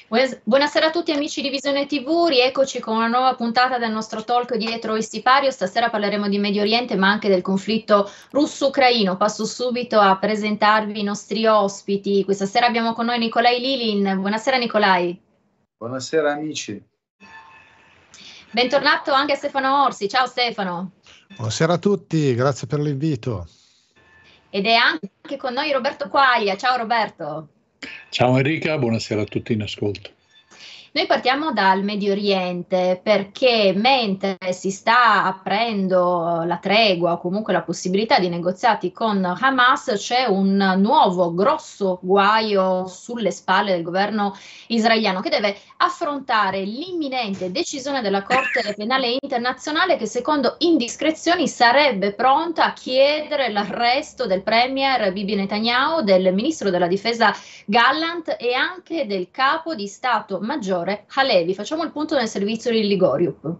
Buonasera a tutti amici di Visione TV, rieccoci con una nuova puntata del nostro talk dietro il sipario. Stasera parleremo di Medio Oriente ma anche del conflitto russo-ucraino. Passo subito a presentarvi i nostri ospiti. Questa sera abbiamo con noi Nikolaj Lilin. Buonasera Nikolaj. Buonasera amici. Bentornato anche a Stefano Orsi. Ciao Stefano. Buonasera a tutti, grazie per l'invito. Ed è anche con noi Roberto Quaglia. Ciao Roberto. Ciao Enrica, buonasera a tutti in ascolto. Noi partiamo dal Medio Oriente perché mentre si sta aprendo la tregua o comunque la possibilità di negoziati con Hamas, c'è un nuovo grosso guaio sulle spalle del governo israeliano che deve affrontare l'imminente decisione della Corte Penale Internazionale che secondo indiscrezioni sarebbe pronta a chiedere l'arresto del premier Bibi Netanyahu, del ministro della difesa Gallant e anche del capo di Stato Maggiore Halevi. Facciamo il punto nel servizio di Ligoriup.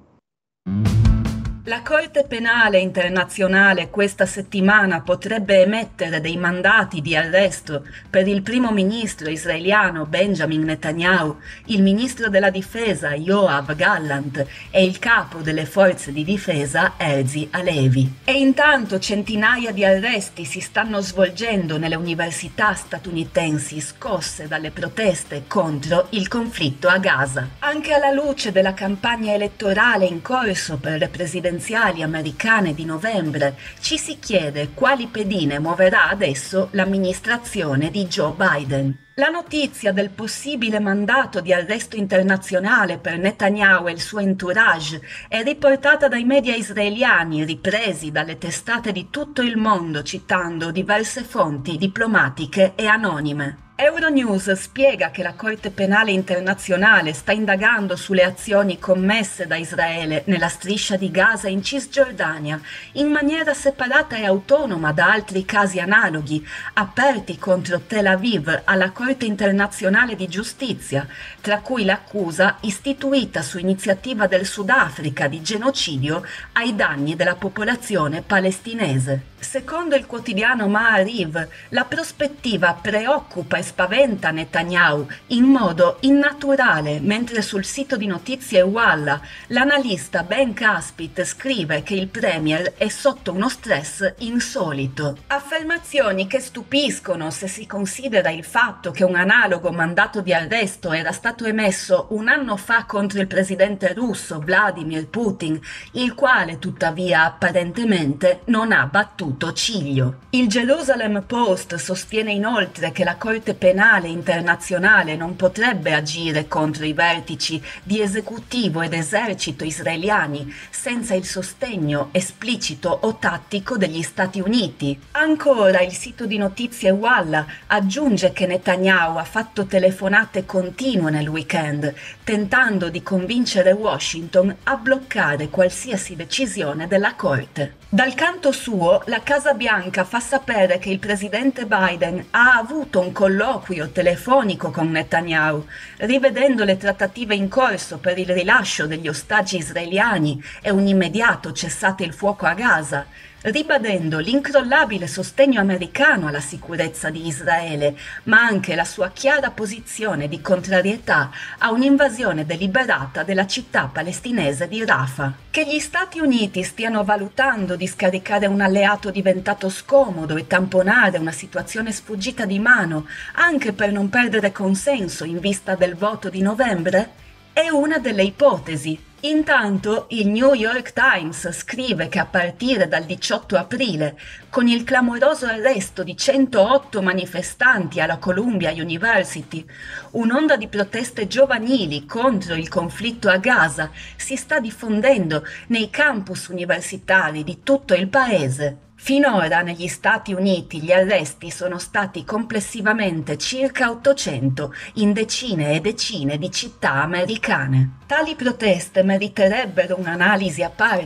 La Corte Penale Internazionale questa settimana potrebbe emettere dei mandati di arresto per il primo ministro israeliano Benjamin Netanyahu, il ministro della difesa Yoav Gallant e il capo delle forze di difesa Herzi Halevi. E intanto centinaia di arresti si stanno svolgendo nelle università statunitensi scosse dalle proteste contro il conflitto a Gaza. Anche alla luce della campagna elettorale in corso per le presidenziali americane di novembre, ci si chiede quali pedine muoverà adesso l'amministrazione di Joe Biden. La notizia del possibile mandato di arresto internazionale per Netanyahu e il suo entourage è riportata dai media israeliani, ripresi dalle testate di tutto il mondo citando diverse fonti diplomatiche e anonime. Euronews spiega che la Corte Penale Internazionale sta indagando sulle azioni commesse da Israele nella striscia di Gaza in Cisgiordania in maniera separata e autonoma da altri casi analoghi aperti contro Tel Aviv alla Corte Internazionale di Giustizia, tra cui l'accusa istituita su iniziativa del Sudafrica di genocidio ai danni della popolazione palestinese. Secondo il quotidiano Maariv, la prospettiva preoccupa e spaventa Netanyahu in modo innaturale, mentre sul sito di notizie Walla l'analista Ben Caspit scrive che il premier è sotto uno stress insolito. Affermazioni che stupiscono se si considera il fatto che un analogo mandato di arresto era stato emesso un anno fa contro il presidente russo Vladimir Putin, il quale tuttavia apparentemente non ha battuto ciglio. Il Jerusalem Post sostiene inoltre che la Corte Penale Internazionale non potrebbe agire contro i vertici di esecutivo ed esercito israeliani senza il sostegno esplicito o tattico degli Stati Uniti. Ancora il sito di notizie Walla aggiunge che Netanyahu ha fatto telefonate continue nel weekend, tentando di convincere Washington a bloccare qualsiasi decisione della Corte. Dal canto suo, la Casa Bianca fa sapere che il presidente Biden ha avuto un colloquio telefonico con Netanyahu, rivedendo le trattative in corso per il rilascio degli ostaggi israeliani e un immediato cessate il fuoco a Gaza, ribadendo l'incrollabile sostegno americano alla sicurezza di Israele, ma anche la sua chiara posizione di contrarietà a un'invasione deliberata della città palestinese di Rafah. Che gli Stati Uniti stiano valutando di scaricare un alleato diventato scomodo e tamponare una situazione sfuggita di mano, anche per non perdere consenso in vista del voto di novembre? È una delle ipotesi. Intanto il New York Times scrive che a partire dal 18 aprile, con il clamoroso arresto di 108 manifestanti alla Columbia University, un'onda di proteste giovanili contro il conflitto a Gaza si sta diffondendo nei campus universitari di tutto il paese. Finora negli Stati Uniti gli arresti sono stati complessivamente circa 800 in decine e decine di città americane. Tali proteste meriterebbero un'analisi a parte,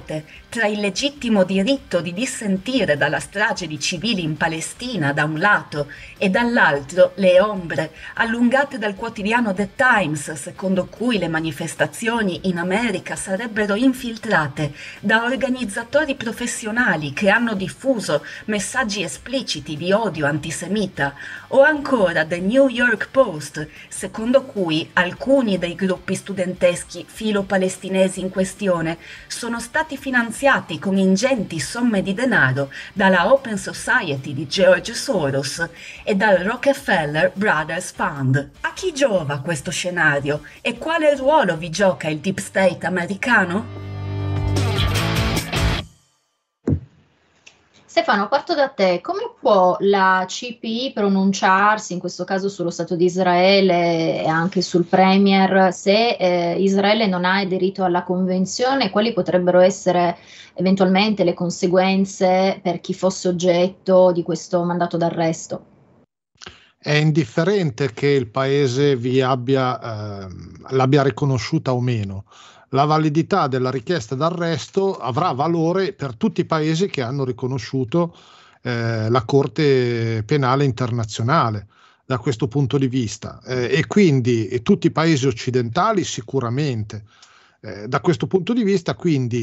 tra il legittimo diritto di dissentire dalla strage di civili in Palestina da un lato e dall'altro le ombre allungate dal quotidiano The Times, secondo cui le manifestazioni in America sarebbero infiltrate da organizzatori professionali che hanno diffuso messaggi espliciti di odio antisemita, o ancora The New York Post, secondo cui alcuni dei gruppi studenteschi filo-palestinesi in questione sono stati finanziati con ingenti somme di denaro dalla Open Society di George Soros e dal Rockefeller Brothers Fund. A chi giova questo scenario e quale ruolo vi gioca il Deep State americano? Stefano, parto da te. Come può la CPI pronunciarsi, in questo caso sullo Stato di Israele e anche sul Premier, se Israele non ha aderito alla Convenzione? Quali potrebbero essere eventualmente le conseguenze per chi fosse oggetto di questo mandato d'arresto? È indifferente che il paese l'abbia riconosciuta o meno. La validità della richiesta d'arresto avrà valore per tutti i paesi che hanno riconosciuto la Corte Penale Internazionale da questo punto di vista, e quindi tutti i paesi occidentali sicuramente. Da questo punto di vista, quindi,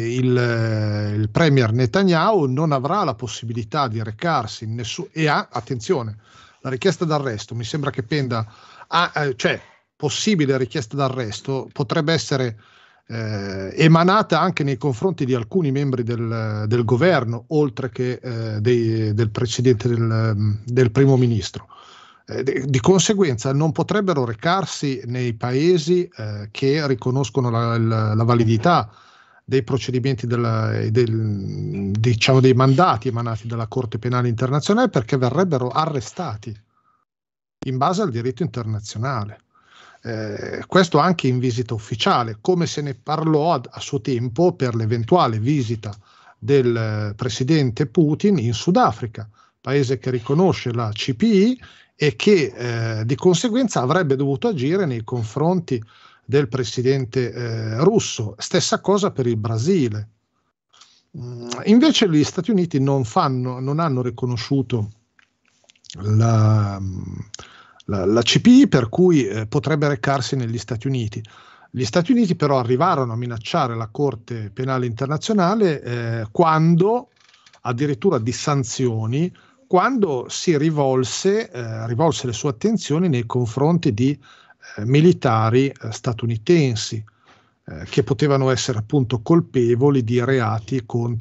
il premier Netanyahu non avrà la possibilità di recarsi in attenzione, la richiesta d'arresto mi sembra che penda, cioè possibile richiesta d'arresto potrebbe essere emanata anche nei confronti di alcuni membri del governo, oltre che del presidente del primo ministro. Di conseguenza non potrebbero recarsi nei paesi che riconoscono la validità dei procedimenti diciamo dei mandati emanati dalla Corte Penale Internazionale, perché verrebbero arrestati in base al diritto internazionale. Questo anche in visita ufficiale, come se ne parlò a suo tempo per l'eventuale visita del presidente Putin in Sudafrica, paese che riconosce la CPI e che di conseguenza avrebbe dovuto agire nei confronti del presidente russo. Stessa cosa per il Brasile. Invece gli Stati Uniti non hanno riconosciuto la CPI, per cui potrebbe recarsi negli Stati Uniti. Gli Stati Uniti però arrivarono a minacciare la Corte Penale Internazionale quando, addirittura di sanzioni, quando si rivolse le sue attenzioni nei confronti di militari statunitensi che potevano essere appunto colpevoli di reati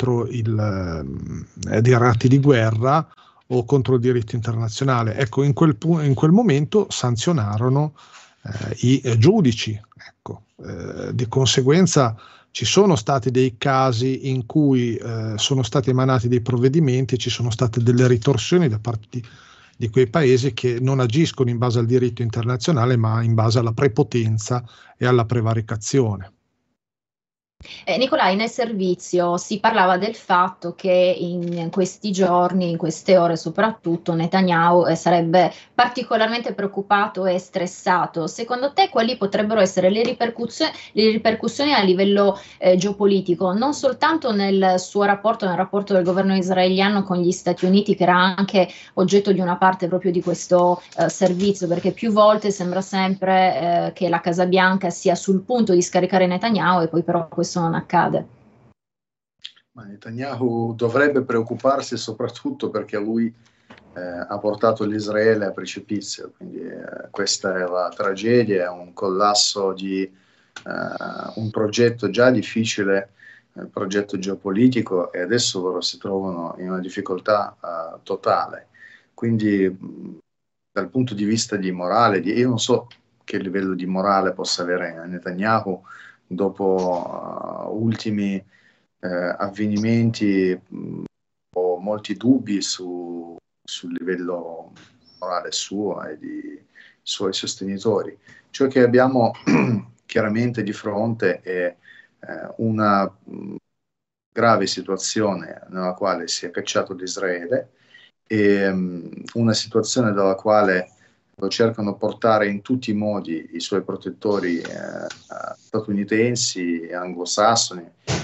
di reati di guerra o contro il diritto internazionale. Ecco, in quel momento sanzionarono i giudici. Ecco. Di conseguenza ci sono stati dei casi in cui sono stati emanati dei provvedimenti, ci sono state delle ritorsioni da parte di quei paesi che non agiscono in base al diritto internazionale, ma in base alla prepotenza e alla prevaricazione. Nicolai, nel servizio si parlava del fatto che in questi giorni, in queste ore soprattutto, Netanyahu sarebbe particolarmente preoccupato e stressato. Secondo te quali potrebbero essere le ripercussioni a livello geopolitico, non soltanto nel suo rapporto, nel rapporto del governo israeliano con gli Stati Uniti, che era anche oggetto di una parte proprio di questo servizio, perché più volte sembra sempre che la Casa Bianca sia sul punto di scaricare Netanyahu e poi però questo non accade. Ma Netanyahu dovrebbe preoccuparsi soprattutto perché lui ha portato l'Israele a precipizio, quindi questa è la tragedia, è un collasso di un progetto già difficile, progetto geopolitico, e adesso loro si trovano in una difficoltà totale. Quindi dal punto di vista di morale, io non so che livello di morale possa avere Netanyahu dopo ultimi avvenimenti. Ho molti dubbi sul livello morale suo e dei suoi sostenitori. Ciò che abbiamo chiaramente di fronte è una grave situazione nella quale si è cacciato l'Israele e una situazione dalla quale lo cercano portare in tutti i modi i suoi protettori statunitensi e anglosassoni,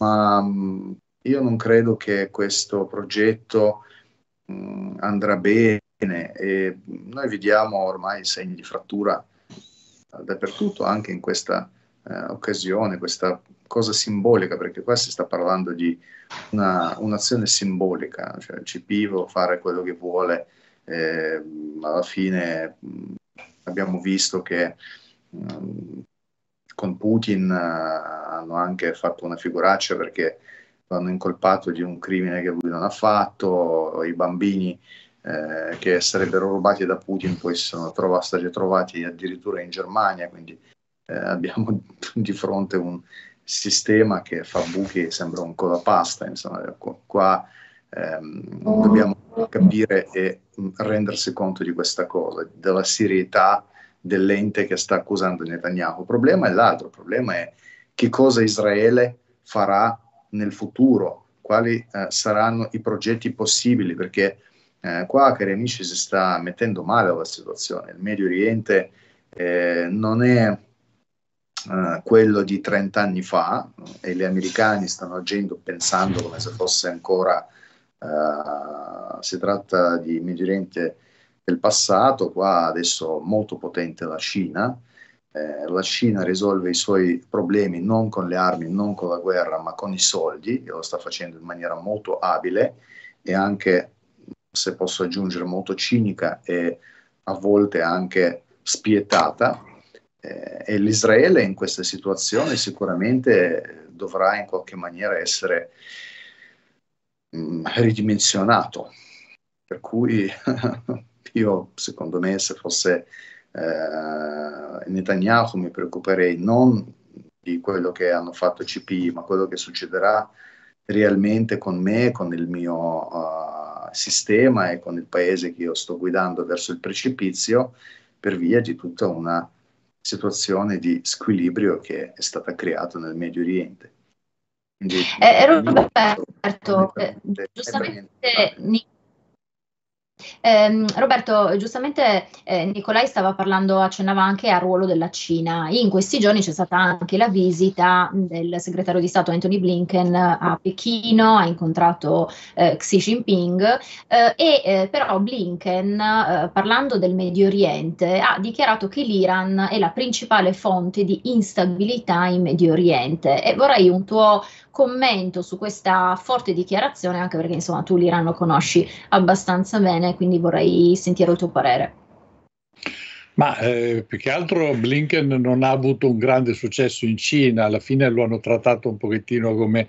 ma io non credo che questo progetto andrà bene, e noi vediamo ormai segni di frattura dappertutto, anche in questa occasione, questa cosa simbolica, perché qua si sta parlando di un'azione simbolica, cioè il CP può fare quello che vuole, alla fine abbiamo visto che con Putin hanno anche fatto una figuraccia, perché lo hanno incolpato di un crimine che lui non ha fatto. I bambini che sarebbero rubati da Putin poi sono stati trovati addirittura in Germania, quindi abbiamo di fronte un sistema che fa buchi, sembra un colapasta, insomma. Qua dobbiamo capire e rendersi conto di questa cosa, della serietà dell'ente che sta accusando Netanyahu. Il problema è l'altro, il problema è che cosa Israele farà nel futuro, quali saranno i progetti possibili, perché qua, cari amici, si sta mettendo male la situazione. Il Medio Oriente non è quello di 30 anni fa, e gli americani stanno agendo pensando come se fosse ancora si tratta di Medio Oriente del passato. Qua adesso molto potente la Cina. La Cina risolve i suoi problemi non con le armi, non con la guerra, ma con i soldi, e lo sta facendo in maniera molto abile e anche, se posso aggiungere, molto cinica e a volte anche spietata. E l'Israele in questa situazione sicuramente dovrà in qualche maniera essere ridimensionato, per cui io, secondo me, se fosse Netanyahu, mi preoccuperei non di quello che hanno fatto CPI, ma quello che succederà realmente con me, con il mio sistema e con il paese che io sto guidando verso il precipizio, per via di tutta una situazione di squilibrio che è stata creata nel Medio Oriente. Quindi, Roberto, giustamente Nicolai stava parlando, accennava anche al ruolo della Cina. In questi giorni c'è stata anche la visita del segretario di Stato Anthony Blinken a Pechino, ha incontrato Xi Jinping, però Blinken, parlando del Medio Oriente, ha dichiarato che l'Iran è la principale fonte di instabilità in Medio Oriente, e vorrei un tuo commento su questa forte dichiarazione, anche perché insomma tu l'Iran lo conosci abbastanza bene, quindi vorrei sentire il tuo parere. Ma più che altro Blinken non ha avuto un grande successo in Cina, alla fine lo hanno trattato un pochettino come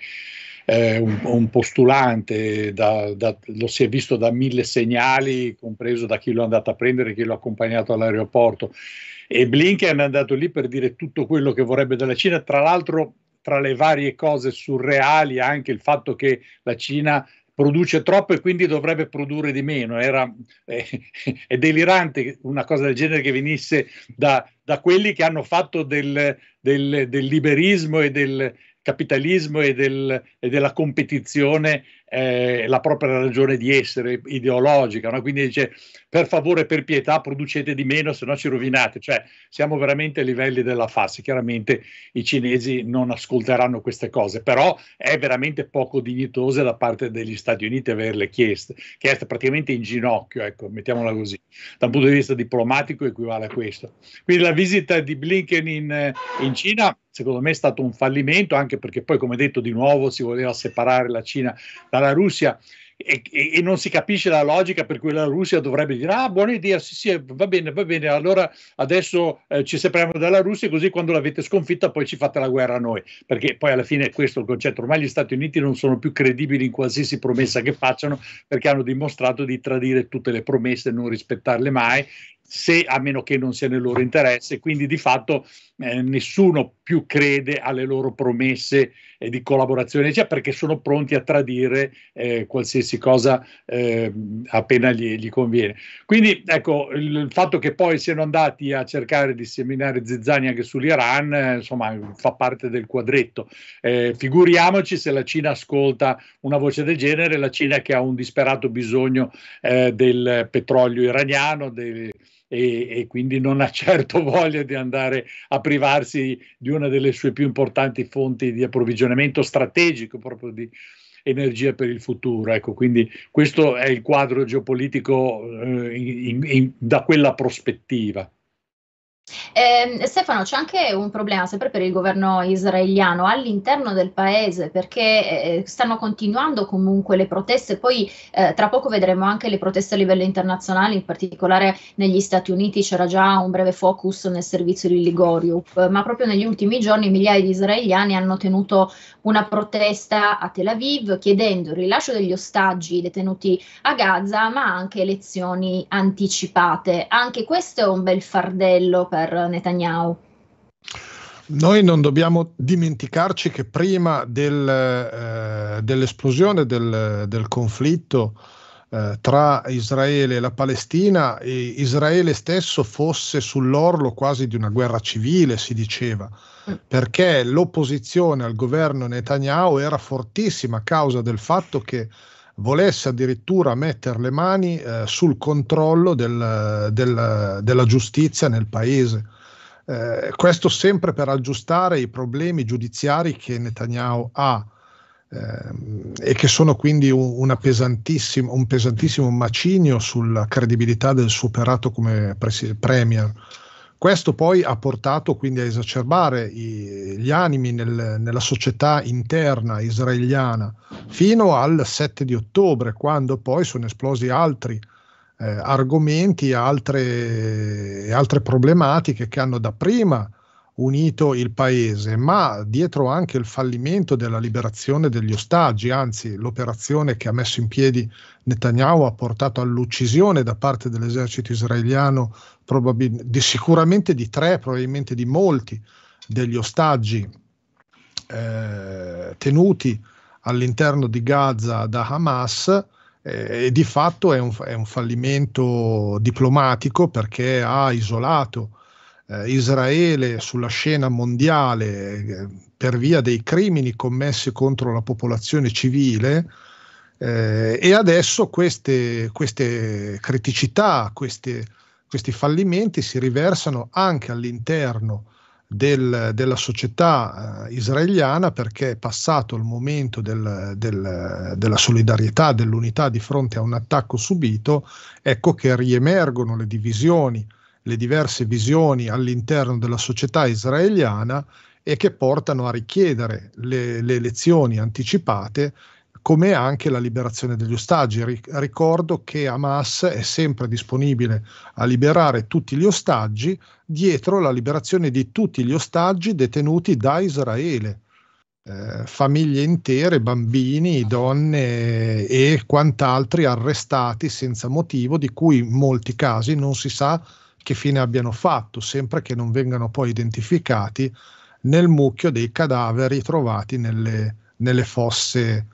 un postulante, lo si è visto da 1000 segnali, compreso da chi lo è andato a prendere e chi lo ha accompagnato all'aeroporto. E Blinken è andato lì per dire tutto quello che vorrebbe dalla Cina. Tra l'altro, tra le varie cose surreali, anche il fatto che la Cina produce troppo e quindi dovrebbe produrre di meno. È delirante una cosa del genere che venisse da quelli che hanno fatto del liberismo e del capitalismo e della competizione la propria ragione di essere ideologica, no? Quindi dice: per favore, per pietà, producete di meno, se no ci rovinate. Cioè, siamo veramente ai livelli della farsa. Chiaramente i cinesi non ascolteranno queste cose, però è veramente poco dignitosa da parte degli Stati Uniti averle chieste praticamente in ginocchio, ecco, mettiamola così. Da un punto di vista diplomatico equivale a questo. Quindi la visita di Blinken in Cina, secondo me, è stato un fallimento, anche perché poi, come detto, di nuovo si voleva separare la Cina dalla Russia, e non si capisce la logica per cui la Russia dovrebbe dire: ah, buona idea, sì, va bene, allora adesso ci separiamo dalla Russia, così quando l'avete sconfitta poi ci fate la guerra a noi, perché poi alla fine è questo il concetto. Ormai gli Stati Uniti non sono più credibili in qualsiasi promessa che facciano, perché hanno dimostrato di tradire tutte le promesse e non rispettarle mai, a meno che non sia nel loro interesse. Quindi di fatto nessuno più crede alle loro promesse di collaborazione, cioè, perché sono pronti a tradire qualsiasi cosa appena gli conviene. Quindi ecco, il fatto che poi siano andati a cercare di seminare zizzania anche sull'Iran, insomma, fa parte del quadretto. Figuriamoci se la Cina ascolta una voce del genere, la Cina che ha un disperato bisogno del petrolio iraniano, e quindi non ha certo voglia di andare a privarsi di una delle sue più importanti fonti di approvvigionamento strategico proprio di energia per il futuro. Ecco, quindi questo è il quadro geopolitico da quella prospettiva. Stefano, c'è anche un problema sempre per il governo israeliano all'interno del paese, perché stanno continuando comunque le proteste, poi tra poco vedremo anche le proteste a livello internazionale, in particolare negli Stati Uniti c'era già un breve focus nel servizio di Ligoriup, ma proprio negli ultimi giorni migliaia di israeliani hanno tenuto una protesta a Tel Aviv chiedendo il rilascio degli ostaggi detenuti a Gaza, ma anche elezioni anticipate. Anche questo è un bel fardello per Netanyahu. Noi non dobbiamo dimenticarci che prima dell'esplosione del conflitto tra Israele e la Palestina, Israele stesso fosse sull'orlo quasi di una guerra civile, si diceva, perché l'opposizione al governo Netanyahu era fortissima a causa del fatto che volesse addirittura mettere le mani sul controllo della giustizia nel paese. Questo sempre per aggiustare i problemi giudiziari che Netanyahu ha e che sono quindi un pesantissimo macigno sulla credibilità del suo operato come premier. Questo poi ha portato quindi a esacerbare gli animi nella società interna israeliana fino al 7 di ottobre, quando poi sono esplosi altri argomenti, altre problematiche che hanno dapprima unito il paese, ma dietro anche il fallimento della liberazione degli ostaggi, anzi l'operazione che ha messo in piedi Netanyahu ha portato all'uccisione da parte dell'esercito israeliano sicuramente di 3, probabilmente di molti degli ostaggi tenuti all'interno di Gaza da Hamas, e di fatto è un fallimento diplomatico, perché ha isolato Israele sulla scena mondiale per via dei crimini commessi contro la popolazione civile, e adesso queste criticità, questi fallimenti si riversano anche all'interno della società israeliana, perché è passato il momento della solidarietà, dell'unità di fronte a un attacco subito. Ecco che riemergono le divisioni, le diverse visioni all'interno della società israeliana, e che portano a richiedere le elezioni anticipate, come anche la liberazione degli ostaggi. Ricordo che Hamas è sempre disponibile a liberare tutti gli ostaggi, dietro la liberazione di tutti gli ostaggi detenuti da Israele, famiglie intere, bambini, donne e quant'altri arrestati senza motivo, di cui in molti casi non si sa che fine abbiano fatto, sempre che non vengano poi identificati nel mucchio dei cadaveri trovati nelle fosse,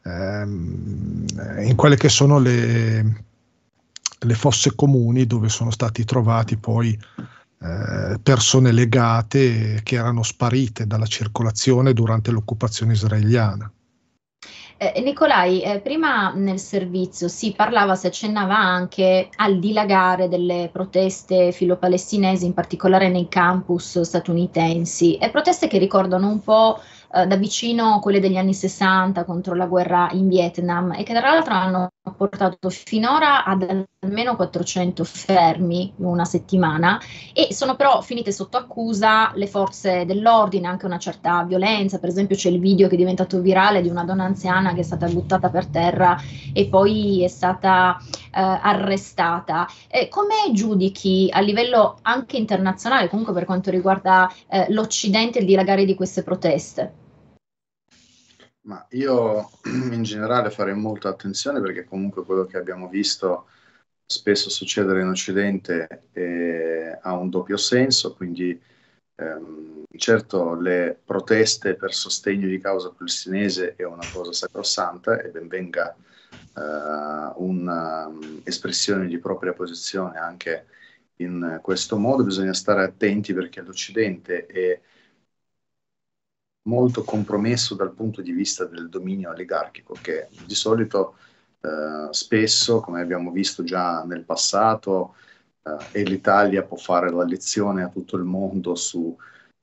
in quelle che sono le fosse comuni, dove sono stati trovati poi persone legate che erano sparite dalla circolazione durante l'occupazione israeliana. Nicolai, prima nel servizio si accennava anche al dilagare delle proteste filo-palestinesi, in particolare nei campus statunitensi, e proteste che ricordano un po' da vicino quelle degli anni 60 contro la guerra in Vietnam, e che tra l'altro hanno portato finora ad almeno 400 fermi in una settimana, e sono però finite sotto accusa le forze dell'ordine, anche una certa violenza. Per esempio c'è il video che è diventato virale di una donna anziana che è stata buttata per terra e poi è stata arrestata. Come giudichi a livello anche internazionale, comunque per quanto riguarda l'Occidente, il dilagare di queste proteste? Ma io in generale farei molta attenzione, perché comunque quello che abbiamo visto spesso succedere in Occidente ha un doppio senso, quindi certo le proteste per sostegno di causa palestinese è una cosa sacrosanta, e ben venga un'espressione di propria posizione anche in questo modo. Bisogna stare attenti, perché l'Occidente è molto compromesso dal punto di vista del dominio oligarchico, che di solito spesso, come abbiamo visto già nel passato, e l'Italia può fare la lezione a tutto il mondo su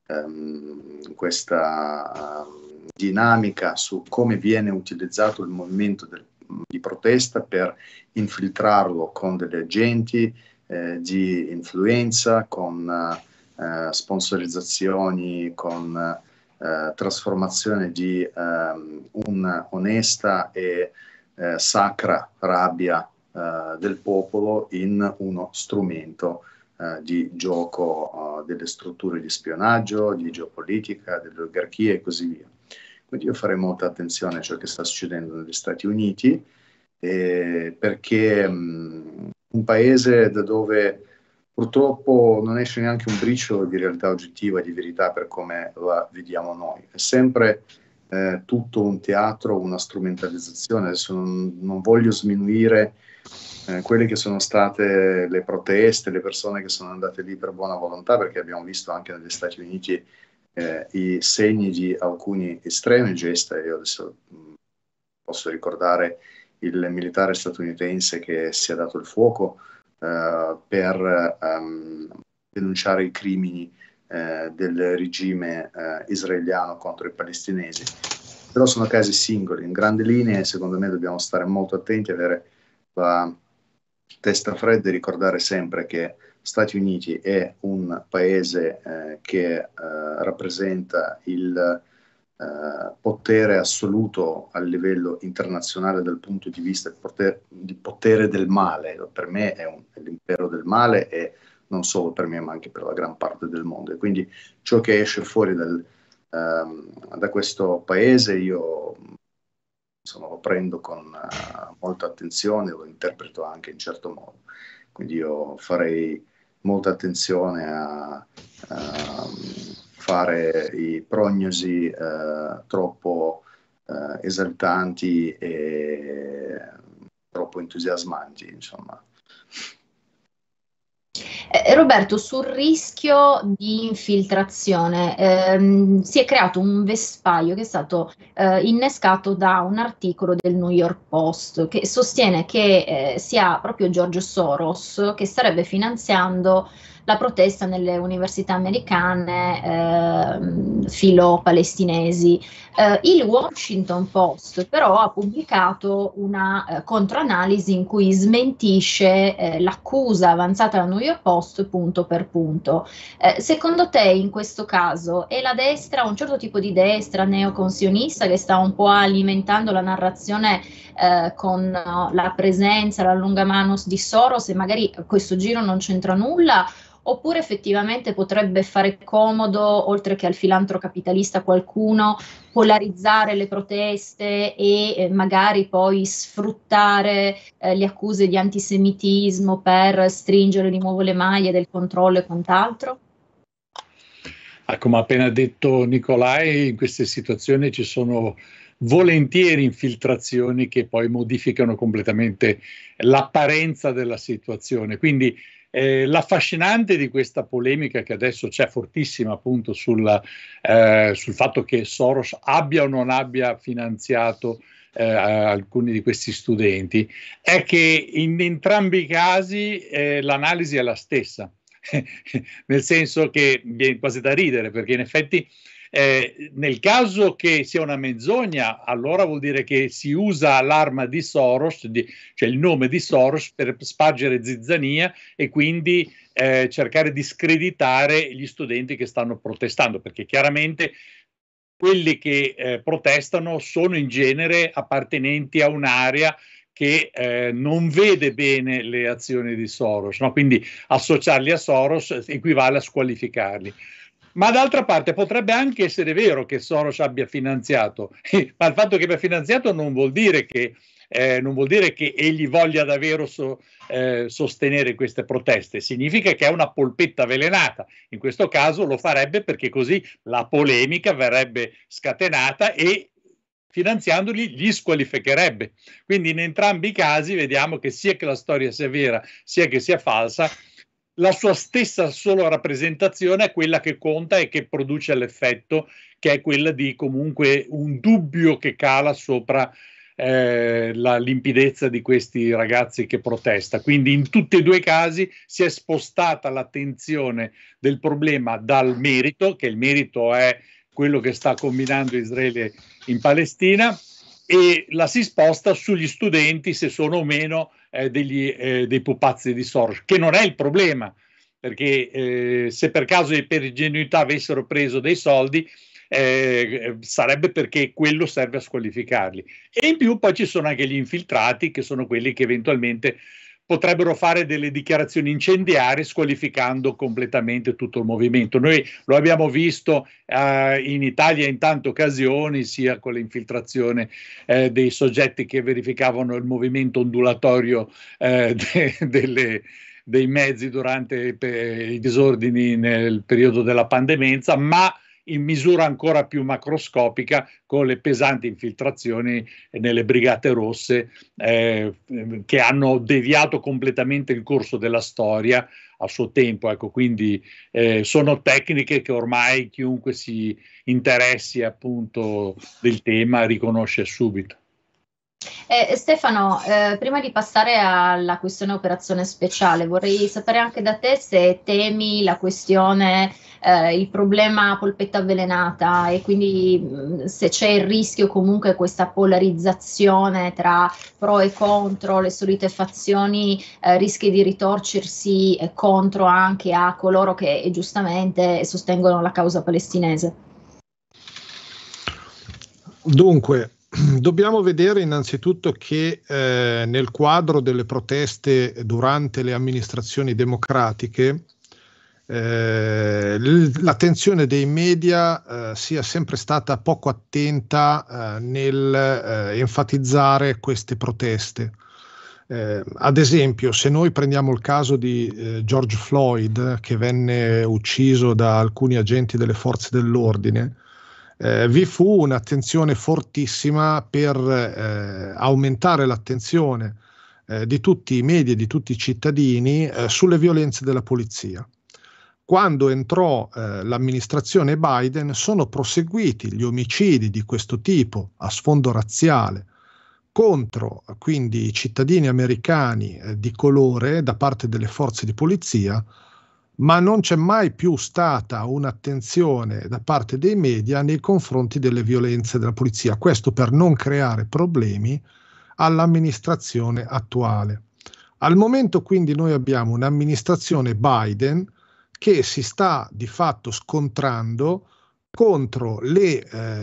questa dinamica, su come viene utilizzato il movimento di protesta per infiltrarlo con delle agenti di influenza, con sponsorizzazioni, con trasformazione di un'onesta e sacra rabbia del popolo in uno strumento di gioco delle strutture di spionaggio, di geopolitica, delle oligarchie e così via. Quindi io farei molta attenzione a ciò che sta succedendo negli Stati Uniti, perché un paese da dove purtroppo non esce neanche un briciolo di realtà oggettiva, di verità per come la vediamo noi. È sempre tutto un teatro, una strumentalizzazione. Adesso non voglio sminuire quelle che sono state le proteste, le persone che sono andate lì per buona volontà, perché abbiamo visto anche negli Stati Uniti i segni di alcuni estremi gesti. Io adesso posso ricordare il militare statunitense che si è dato il fuoco per denunciare i crimini del regime israeliano contro i palestinesi. Però sono casi singoli. In grandi linee, secondo me, dobbiamo stare molto attenti, avere la testa fredda e ricordare sempre che Stati Uniti è un paese che rappresenta il potere assoluto a livello internazionale dal punto di vista di potere del male. Per me è l'impero del male, e non solo per me ma anche per la gran parte del mondo, e quindi ciò che esce fuori da questo paese io lo prendo con molta attenzione, lo interpreto anche in certo modo, quindi io farei molta attenzione a fare i prognosi troppo esaltanti e troppo entusiasmanti, insomma. Roberto, sul rischio di infiltrazione si è creato un vespaio che è stato innescato da un articolo del New York Post che sostiene che sia proprio George Soros che starebbe finanziando la protesta nelle università americane filo-palestinesi. Il Washington Post però ha pubblicato una controanalisi in cui smentisce l'accusa avanzata dal New York Post punto per punto. Secondo te in questo caso è la destra, un certo tipo di destra neoconsionista che sta un po' alimentando la narrazione con la presenza, l'allungamanos di Soros, e magari questo giro non c'entra nulla? Oppure effettivamente potrebbe fare comodo, oltre che al filantro capitalista, qualcuno polarizzare le proteste e magari poi sfruttare le accuse di antisemitismo per stringere di nuovo le maglie del controllo e quant'altro? Come ha appena detto Nicolai, in queste situazioni ci sono volentieri infiltrazioni che poi modificano completamente l'apparenza della situazione. Quindi l'affascinante di questa polemica che adesso c'è fortissima appunto sul fatto che Soros abbia o non abbia finanziato alcuni di questi studenti è che in entrambi i casi l'analisi è la stessa, nel senso che viene quasi da ridere, perché in effetti nel caso che sia una menzogna, allora vuol dire che si usa l'arma di Soros, cioè il nome di Soros, per spargere zizzania e quindi cercare di screditare gli studenti che stanno protestando, perché chiaramente quelli che protestano sono in genere appartenenti a un'area che non vede bene le azioni di Soros, no? Quindi associarli a Soros equivale a squalificarli. Ma d'altra parte potrebbe anche essere vero che Soros abbia finanziato, ma il fatto che abbia finanziato non vuol dire che egli voglia davvero sostenere queste proteste. Significa che è una polpetta avvelenata. In questo caso lo farebbe perché così la polemica verrebbe scatenata e finanziandoli li squalificherebbe. Quindi in entrambi i casi vediamo che sia che la storia sia vera sia che sia falsa, la sua stessa solo rappresentazione è quella che conta e che produce l'effetto, che è quella di comunque un dubbio che cala sopra la limpidezza di questi ragazzi che protesta. Quindi in tutti e due i casi si è spostata l'attenzione del problema dal merito, che il merito è quello che sta combinando Israele in Palestina, e la si sposta sugli studenti, se sono o meno dei pupazzi di Soros, che non è il problema, perché se per caso per ingenuità avessero preso dei soldi, sarebbe perché quello serve a squalificarli. E in più poi ci sono anche gli infiltrati, che sono quelli che eventualmente potrebbero fare delle dichiarazioni incendiarie squalificando completamente tutto il movimento. Noi lo abbiamo visto in Italia in tante occasioni, sia con l'infiltrazione dei soggetti che verificavano il movimento ondulatorio dei mezzi durante i disordini nel periodo della pandemia, ma in misura ancora più macroscopica con le pesanti infiltrazioni nelle Brigate Rosse che hanno deviato completamente il corso della storia a suo tempo. Ecco, quindi sono tecniche che ormai chiunque si interessi appunto del tema riconosce subito. Stefano, prima di passare alla questione operazione speciale, vorrei sapere anche da te se temi la questione, il problema polpetta avvelenata, e quindi se c'è il rischio comunque questa polarizzazione tra pro e contro, le solite fazioni rischia di ritorcersi contro anche a coloro che giustamente sostengono la causa palestinese. Dunque, dobbiamo vedere innanzitutto che nel quadro delle proteste durante le amministrazioni democratiche l'attenzione dei media sia sempre stata poco attenta nel enfatizzare queste proteste. Ad esempio, se noi prendiamo il caso di George Floyd, che venne ucciso da alcuni agenti delle forze dell'ordine, vi fu un'attenzione fortissima per aumentare l'attenzione di tutti i media e di tutti i cittadini sulle violenze della polizia. Quando entrò l'amministrazione Biden, sono proseguiti gli omicidi di questo tipo a sfondo razziale contro quindi i cittadini americani di colore da parte delle forze di polizia, ma non c'è mai più stata un'attenzione da parte dei media nei confronti delle violenze della polizia. Questo per non creare problemi all'amministrazione attuale. Al momento quindi noi abbiamo un'amministrazione Biden che si sta di fatto scontrando contro gli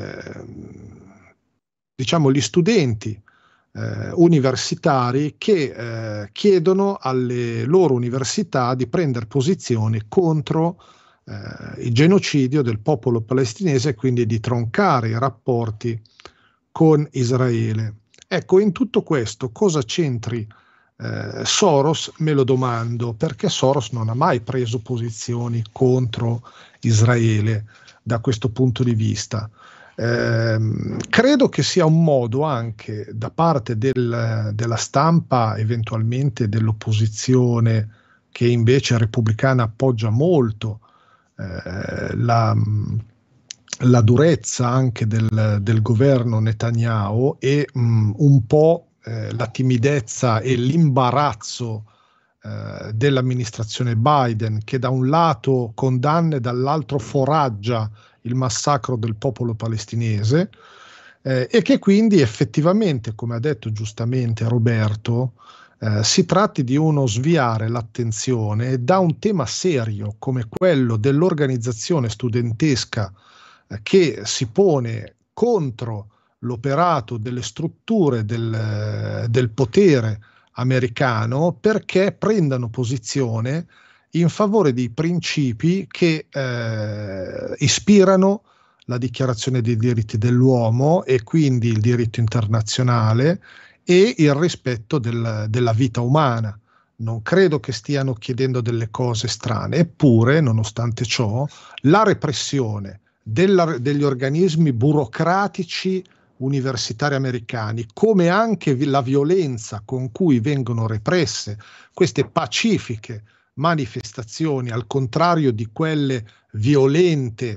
studenti universitari che chiedono alle loro università di prendere posizione contro il genocidio del popolo palestinese e quindi di troncare i rapporti con Israele. Ecco, in tutto questo cosa c'entri Soros? Me lo domando, perché Soros non ha mai preso posizioni contro Israele da questo punto di vista. Credo che sia un modo anche da parte della stampa, eventualmente dell'opposizione che invece repubblicana appoggia molto la durezza anche del governo Netanyahu e un po' la timidezza e l'imbarazzo dell'amministrazione Biden, che da un lato condanna e dall'altro foraggia il massacro del popolo palestinese e che quindi effettivamente, come ha detto giustamente Roberto, si tratti di uno sviare l'attenzione da un tema serio come quello dell'organizzazione studentesca che si pone contro l'operato delle strutture del potere americano, perché prendano posizione in favore dei principi che ispirano la Dichiarazione dei diritti dell'uomo e quindi il diritto internazionale e il rispetto della vita umana. Non credo che stiano chiedendo delle cose strane, eppure, nonostante ciò, la repressione degli organismi burocratici universitari americani, come anche la violenza con cui vengono represse queste pacifiche manifestazioni, al contrario di quelle violente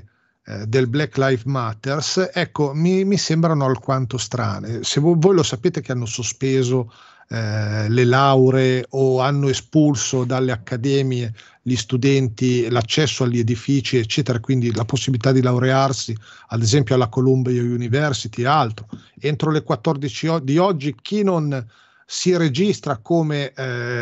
del Black Lives Matter, ecco, mi sembrano alquanto strane. Se voi lo sapete che hanno sospeso le lauree o hanno espulso dalle accademie gli studenti l'accesso agli edifici, eccetera, quindi la possibilità di laurearsi, ad esempio alla Columbia University e altro. Entro le 14 di oggi, chi non si registra come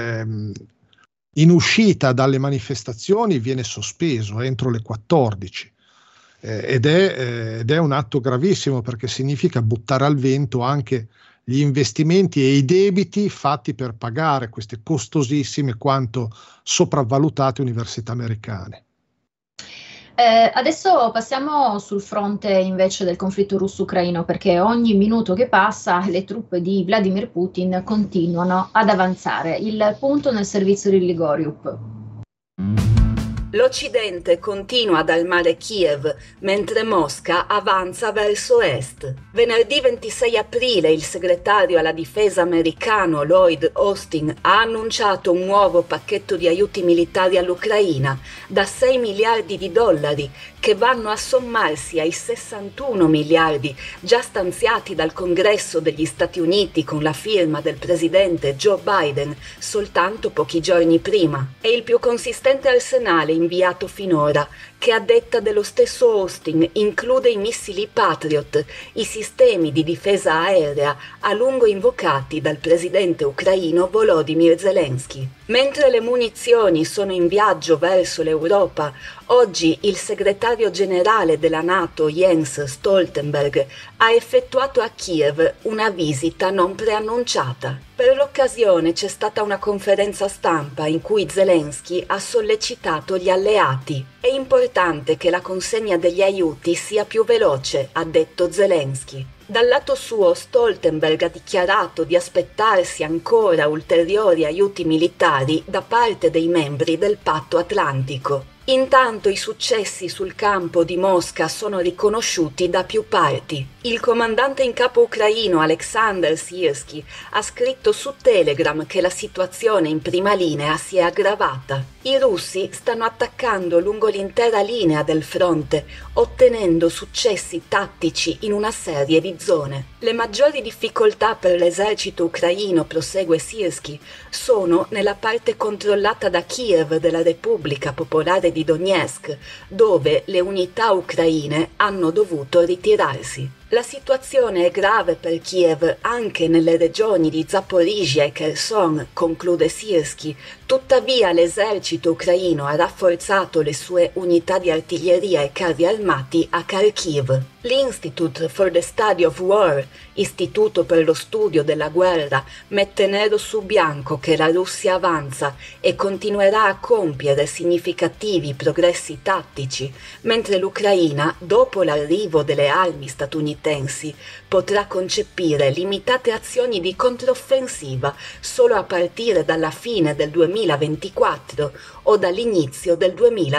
in uscita dalle manifestazioni viene sospeso entro le 14. Ed è un atto gravissimo, perché significa buttare al vento anche gli investimenti e i debiti fatti per pagare queste costosissime quanto sopravvalutate università americane. Adesso passiamo sul fronte invece del conflitto russo-ucraino, perché ogni minuto che passa le truppe di Vladimir Putin continuano ad avanzare. Il punto nel servizio di Ligoriup. L'Occidente continua dal mare Kiev, mentre Mosca avanza verso est. Venerdì 26 aprile il segretario alla difesa americano Lloyd Austin ha annunciato un nuovo pacchetto di aiuti militari all'Ucraina da 6 miliardi di dollari, che vanno a sommarsi ai 61 miliardi già stanziati dal Congresso degli Stati Uniti con la firma del presidente Joe Biden soltanto pochi giorni prima. È il più consistente arsenale inviato finora, che a detta dello stesso Austin include i missili Patriot, i sistemi di difesa aerea a lungo invocati dal presidente ucraino Volodymyr Zelensky. Mentre le munizioni sono in viaggio verso l'Europa, oggi il segretario generale della NATO Jens Stoltenberg ha effettuato a Kiev una visita non preannunciata. Per l'occasione c'è stata una conferenza stampa in cui Zelensky ha sollecitato gli alleati. È importante che la consegna degli aiuti sia più veloce, ha detto Zelensky. Dal lato suo Stoltenberg ha dichiarato di aspettarsi ancora ulteriori aiuti militari da parte dei membri del Patto Atlantico. Intanto i successi sul campo di Mosca sono riconosciuti da più parti. Il comandante in capo ucraino Alexander Sirski ha scritto su Telegram che la situazione in prima linea si è aggravata. I russi stanno attaccando lungo l'intera linea del fronte, ottenendo successi tattici in una serie di zone. Le maggiori difficoltà per l'esercito ucraino, prosegue Sirski, sono nella parte controllata da Kiev della Repubblica Popolare di Donetsk, dove le unità ucraine hanno dovuto ritirarsi. La situazione è grave per Kiev anche nelle regioni di Zaporizhia e Kherson, conclude Sirski. Tuttavia l'esercito ucraino ha rafforzato le sue unità di artiglieria e carri armati a Kharkiv. L'Institute for the Study of War, istituto per lo studio della guerra, mette nero su bianco che la Russia avanza e continuerà a compiere significativi progressi tattici, mentre l'Ucraina, dopo l'arrivo delle armi statunitensi, potrà concepire limitate azioni di controffensiva solo a partire dalla fine del 2024 o dall'inizio del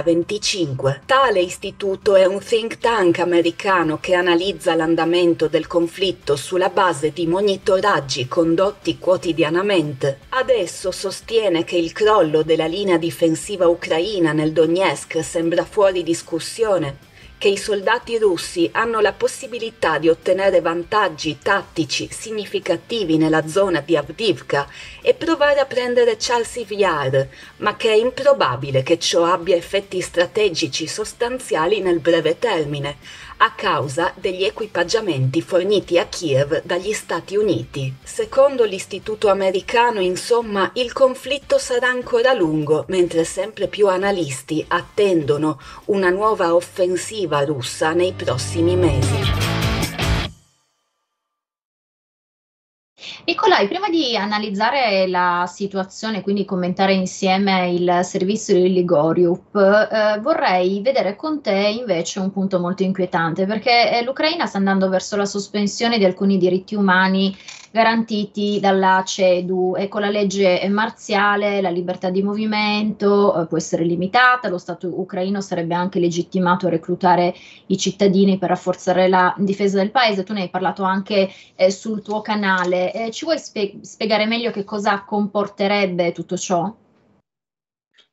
2025. Tale istituto è un think tank americano che analizza l'andamento del conflitto sulla base di monitoraggi condotti quotidianamente. Adesso sostiene che il crollo della linea difensiva ucraina nel Donetsk sembra fuori discussione, che i soldati russi hanno la possibilità di ottenere vantaggi tattici significativi nella zona di Avdiivka e provare a prendere Charsiv Yar, ma che è improbabile che ciò abbia effetti strategici sostanziali nel breve termine, a causa degli equipaggiamenti forniti a Kiev dagli Stati Uniti. Secondo l'istituto americano, insomma, il conflitto sarà ancora lungo, mentre sempre più analisti attendono una nuova offensiva russa nei prossimi mesi. Nicolai, prima di analizzare la situazione, quindi commentare insieme il servizio di Ligoriup, vorrei vedere con te invece un punto molto inquietante, perché l'Ucraina sta andando verso la sospensione di alcuni diritti umani garantiti dalla CEDU e con la legge marziale la libertà di movimento può essere limitata, lo Stato ucraino sarebbe anche legittimato a reclutare i cittadini per rafforzare la difesa del paese. Tu ne hai parlato anche sul tuo canale. Ci vuoi spiegare meglio che cosa comporterebbe tutto ciò?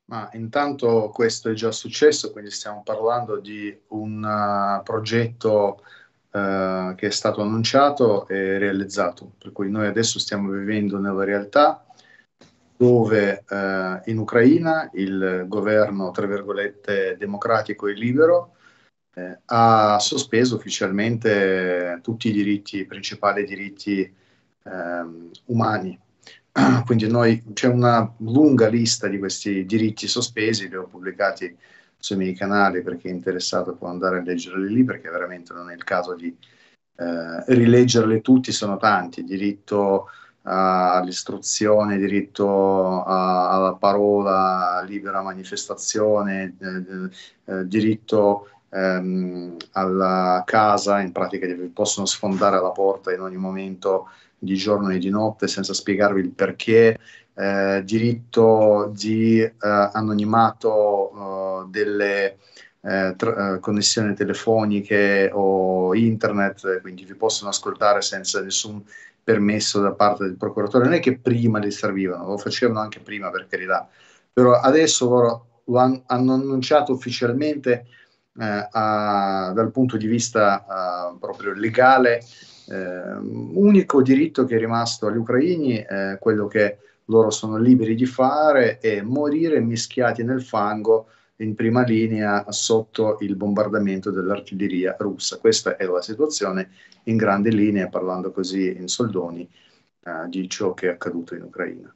Ma intanto questo è già successo, quindi stiamo parlando di un progetto che è stato annunciato e realizzato, per cui noi adesso stiamo vivendo nella realtà dove in Ucraina il governo, tra virgolette, democratico e libero ha sospeso ufficialmente tutti i diritti, i principali diritti umani. Quindi c'è una lunga lista di questi diritti sospesi, li ho pubblicati sui miei canali, per chi è interessato può andare a leggerli lì, perché veramente non è il caso di rileggerli tutti, sono tanti: diritto all'istruzione, diritto alla parola, libera manifestazione, diritto alla casa, in pratica vi possono sfondare alla porta in ogni momento di giorno e di notte senza spiegarvi il perché, diritto di anonimato delle connessioni telefoniche o internet, quindi vi possono ascoltare senza nessun permesso da parte del procuratore. Non è che prima li servivano, lo facevano anche prima, per carità, però adesso loro hanno annunciato ufficialmente dal punto di vista proprio legale. Unico diritto che è rimasto agli ucraini, quello che loro sono liberi di fare, è morire mischiati nel fango in prima linea sotto il bombardamento dell'artiglieria russa. Questa è la situazione in grandi linee, parlando così in soldoni, di ciò che è accaduto in Ucraina.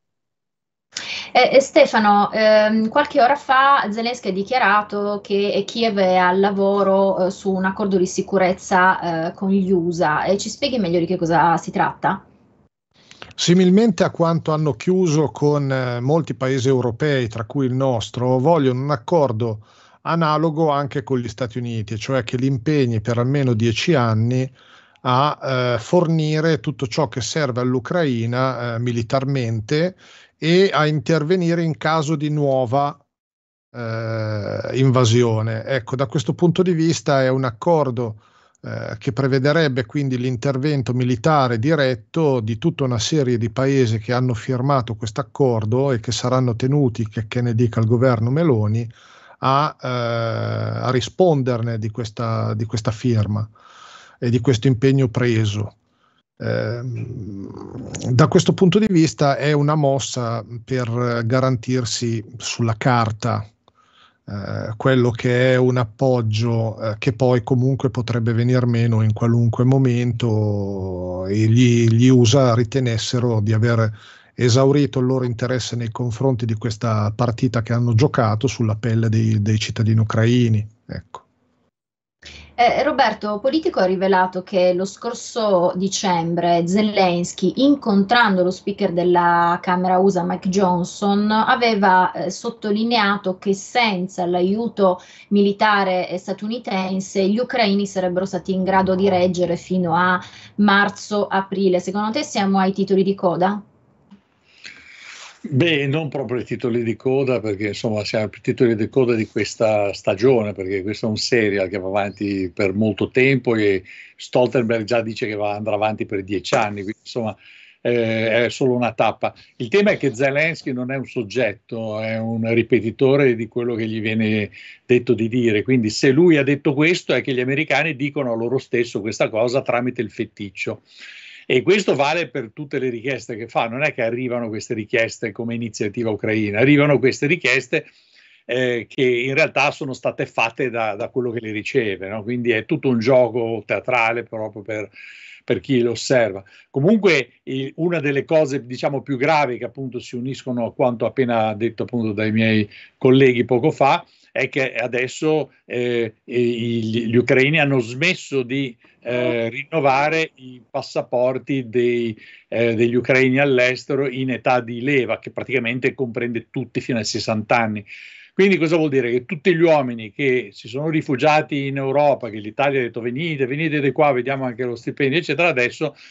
Stefano, qualche ora fa Zelensky ha dichiarato che Kiev è al lavoro su un accordo di sicurezza con gli USA. Ci spieghi meglio di che cosa si tratta? Similmente a quanto hanno chiuso con molti paesi europei, tra cui il nostro, vogliono un accordo analogo anche con gli Stati Uniti, cioè che li impegni per almeno 10 anni a fornire tutto ciò che serve all'Ucraina militarmente e a intervenire in caso di nuova invasione. Ecco, da questo punto di vista è un accordo che prevederebbe quindi l'intervento militare diretto di tutta una serie di paesi che hanno firmato questo accordo e che saranno tenuti, che ne dica il governo Meloni, a risponderne di questa firma e di questo impegno preso. Da questo punto di vista è una mossa per garantirsi sulla carta quello che è un appoggio che poi comunque potrebbe venir meno in qualunque momento e gli USA ritenessero di aver esaurito il loro interesse nei confronti di questa partita che hanno giocato sulla pelle dei cittadini ucraini. Ecco. Roberto, Politico ha rivelato che lo scorso dicembre Zelensky, incontrando lo speaker della Camera USA Mike Johnson, aveva sottolineato che senza l'aiuto militare statunitense gli ucraini sarebbero stati in grado di reggere fino a marzo-aprile. Secondo te siamo ai titoli di coda? Beh, non proprio i titoli di coda, perché insomma siamo ai titoli di coda di questa stagione, perché questo è un serial che va avanti per molto tempo e Stoltenberg già dice che andrà avanti per 10 anni, quindi insomma è solo una tappa. Il tema è che Zelensky non è un soggetto, è un ripetitore di quello che gli viene detto di dire, quindi se lui ha detto questo è che gli americani dicono a loro stesso questa cosa tramite il feticcio. E questo vale per tutte le richieste che fa, non è che arrivano queste richieste come iniziativa ucraina, arrivano queste richieste che in realtà sono state fatte da quello che le riceve, no? Quindi è tutto un gioco teatrale proprio per chi lo osserva. Comunque una delle cose diciamo più gravi che appunto si uniscono a quanto appena detto appunto dai miei colleghi poco fa è che adesso gli ucraini hanno smesso di rinnovare i passaporti degli ucraini all'estero in età di leva, che praticamente comprende tutti fino ai 60 anni. Quindi cosa vuol dire? Che tutti gli uomini che si sono rifugiati in Europa, che l'Italia ha detto venite di qua, vediamo anche lo stipendio, eccetera, adesso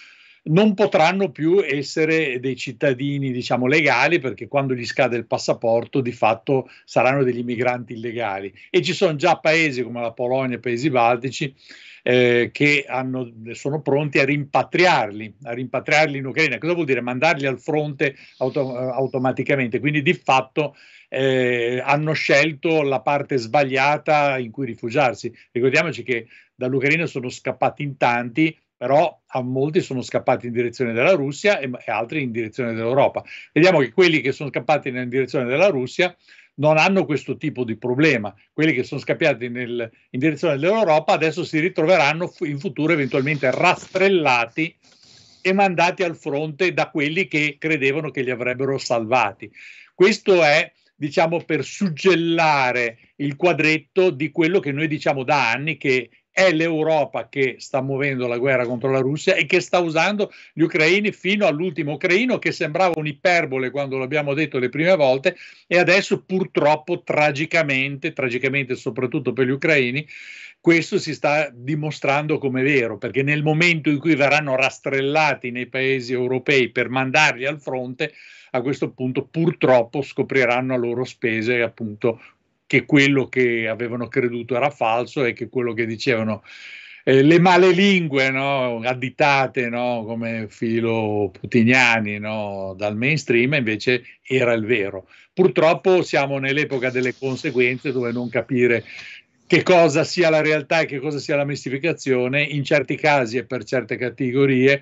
non potranno più essere dei cittadini, diciamo, legali, perché quando gli scade il passaporto di fatto saranno degli immigranti illegali. E ci sono già paesi come la Polonia e i paesi baltici che sono pronti a rimpatriarli in Ucraina. Cosa vuol dire? Mandarli al fronte automaticamente. Quindi di fatto hanno scelto la parte sbagliata in cui rifugiarsi. Ricordiamoci che dall'Ucraina sono scappati in tanti, però a molti sono scappati in direzione della Russia e altri in direzione dell'Europa. Vediamo che quelli che sono scappati in direzione della Russia non hanno questo tipo di problema. Quelli che sono scappati in direzione dell'Europa adesso si ritroveranno in futuro eventualmente rastrellati e mandati al fronte da quelli che credevano che li avrebbero salvati. Questo è, diciamo, per suggellare il quadretto di quello che noi diciamo da anni, che è l'Europa che sta muovendo la guerra contro la Russia e che sta usando gli ucraini fino all'ultimo ucraino, che sembrava un'iperbole quando l'abbiamo detto le prime volte, e adesso purtroppo tragicamente soprattutto per gli ucraini, questo si sta dimostrando come vero, perché nel momento in cui verranno rastrellati nei paesi europei per mandarli al fronte, a questo punto purtroppo scopriranno a loro spese appunto che quello che avevano creduto era falso e che quello che dicevano le male lingue, no, additate, no, come filo putiniani, no, dal mainstream, invece era il vero. Purtroppo siamo nell'epoca delle conseguenze, dove non capire che cosa sia la realtà e che cosa sia la mistificazione in certi casi e per certe categorie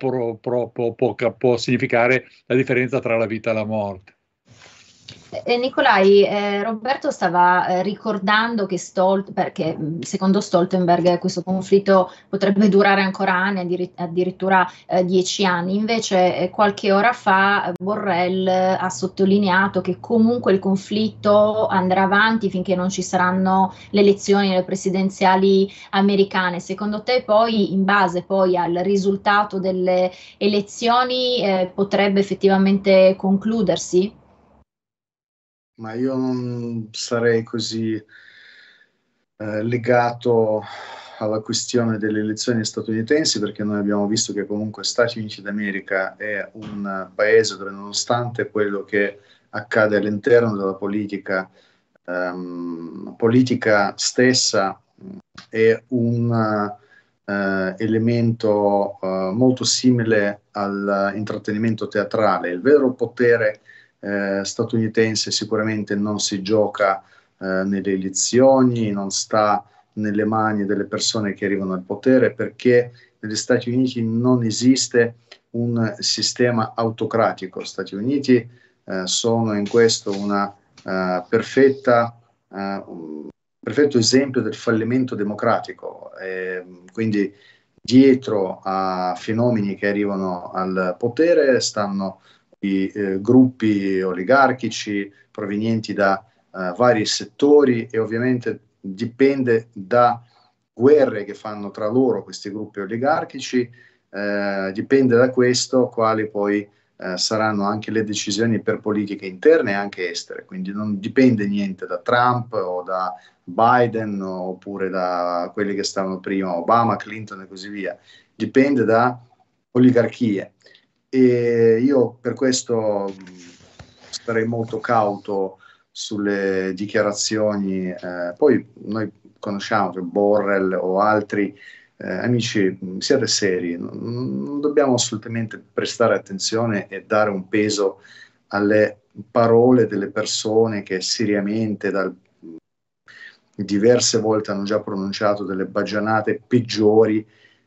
può significare la differenza tra la vita e la morte. Nicolai, Roberto stava ricordando che perché secondo Stoltenberg questo conflitto potrebbe durare ancora anni, addirittura 10 anni. Invece qualche ora fa Borrell ha sottolineato che comunque il conflitto andrà avanti finché non ci saranno le elezioni, le presidenziali americane. Secondo te poi, in base poi al risultato delle elezioni, potrebbe effettivamente concludersi? Ma io non sarei così legato alla questione delle elezioni statunitensi, perché noi abbiamo visto che comunque Stati Uniti d'America è un paese dove, nonostante quello che accade all'interno della politica stessa, è un elemento molto simile all'intrattenimento teatrale. Il vero potere statunitense sicuramente non si gioca nelle elezioni, non sta nelle mani delle persone che arrivano al potere, perché negli Stati Uniti non esiste un sistema autocratico. Gli Stati Uniti sono in questo un perfetto esempio del fallimento democratico, quindi dietro a fenomeni che arrivano al potere stanno i gruppi oligarchici provenienti da vari settori, e ovviamente dipende da guerre che fanno tra loro questi gruppi oligarchici, dipende da questo quali poi saranno anche le decisioni per politiche interne e anche estere. Quindi non dipende niente da Trump o da Biden oppure da quelli che stavano prima, Obama, Clinton e così via. Dipende da oligarchie. E io per questo starei molto cauto sulle dichiarazioni. Poi noi conosciamo che Borrell o altri amici, siate seri, non dobbiamo assolutamente prestare attenzione e dare un peso alle parole delle persone che seriamente diverse volte hanno già pronunciato delle baggianate peggiori.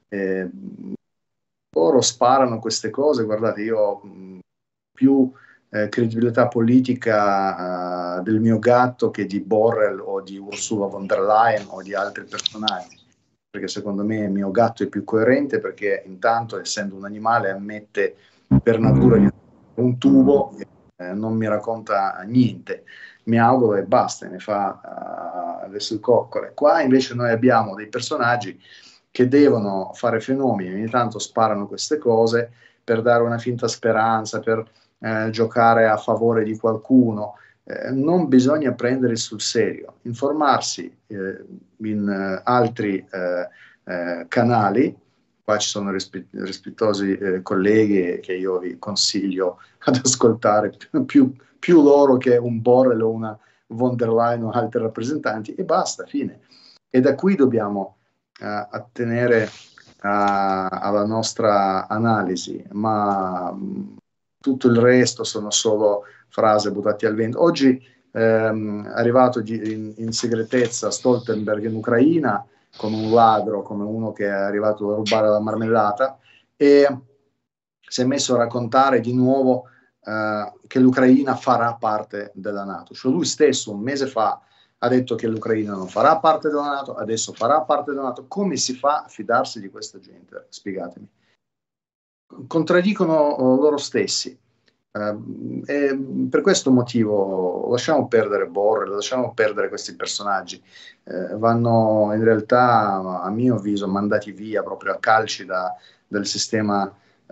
Loro sparano queste cose. Guardate, io ho più credibilità politica del mio gatto che di Borrell o di Ursula von der Leyen o di altri personaggi, perché secondo me il mio gatto è più coerente, perché intanto, essendo un animale, ammette per natura un tubo e non mi racconta niente, miaugola e basta, ne fa le sue coccole. Qua invece noi abbiamo dei personaggi che devono fare fenomeni, ogni tanto sparano queste cose per dare una finta speranza, per giocare a favore di qualcuno. Non bisogna prendere sul serio, informarsi in altri canali qua ci sono rispettosi colleghi che io vi consiglio ad ascoltare, più loro che un Borrell o una von der Leyen o altri rappresentanti, e basta, fine. E da qui dobbiamo attenere alla nostra analisi, ma tutto il resto sono solo frasi buttate al vento. Oggi è arrivato in segretezza Stoltenberg in Ucraina come un ladro, come uno che è arrivato a rubare la marmellata, e si è messo a raccontare di nuovo che l'Ucraina farà parte della NATO. Cioè lui stesso un mese fa ha detto che l'Ucraina non farà parte della NATO, adesso farà parte della NATO. Come si fa a fidarsi di questa gente? Spiegatemi. Contraddicono loro stessi. E per questo motivo lasciamo perdere Borrell, lasciamo perdere questi personaggi. Vanno in realtà, a mio avviso, mandati via proprio a calci del sistema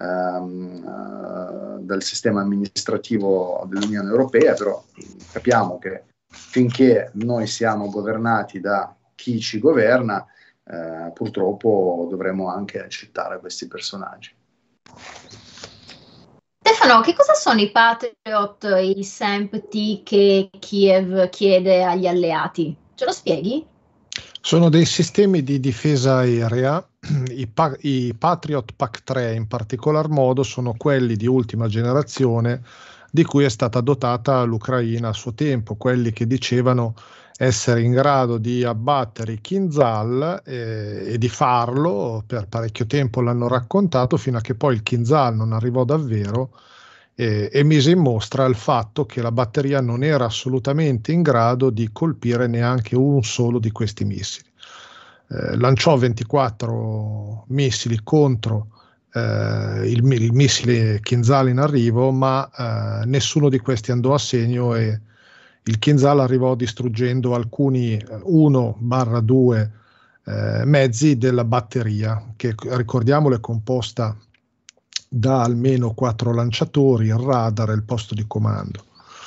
amministrativo dell'Unione Europea. Però capiamo che finché noi siamo governati da chi ci governa, purtroppo dovremo anche accettare questi personaggi. Stefano, che cosa sono i Patriot e i SAMP-T che Kiev chiede agli alleati? Ce lo spieghi? Sono dei sistemi di difesa aerea. I Patriot PAC-3 in particolar modo sono quelli di ultima generazione di cui è stata dotata l'Ucraina a suo tempo, quelli che dicevano essere in grado di abbattere i Kinzhal e di farlo. Per parecchio tempo l'hanno raccontato, fino a che poi il Kinzhal non arrivò davvero e mise in mostra il fatto che la batteria non era assolutamente in grado di colpire neanche un solo di questi missili. Lanciò 24 missili contro il missile Kinzhal in arrivo, ma nessuno di questi andò a segno e il Kinzhal arrivò distruggendo alcuni 1/2 mezzi della batteria, che ricordiamolo è composta da almeno 4 lanciatori, il radar e il posto di comando.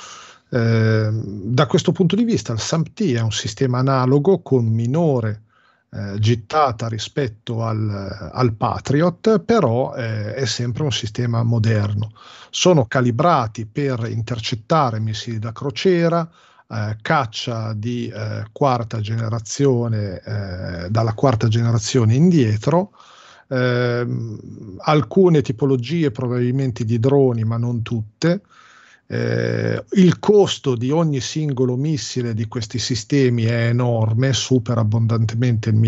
Da questo punto di vista il SAMP-T è un sistema analogo con minore gittata rispetto al Patriot, però è sempre un sistema moderno. Sono calibrati per intercettare missili da crociera, caccia di quarta generazione, dalla quarta generazione indietro, alcune tipologie probabilmente di droni, ma non tutte. Il costo di ogni singolo missile di questi sistemi è enorme, supera abbondantemente il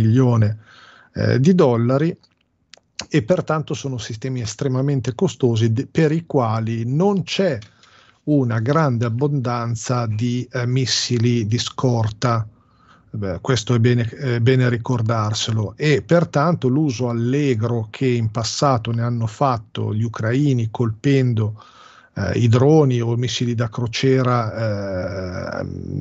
$1.000.000 e pertanto sono sistemi estremamente costosi per i quali non c'è una grande abbondanza di missili di scorta. Questo è bene ricordarselo, e pertanto l'uso allegro che in passato ne hanno fatto gli ucraini colpendo i droni o missili da crociera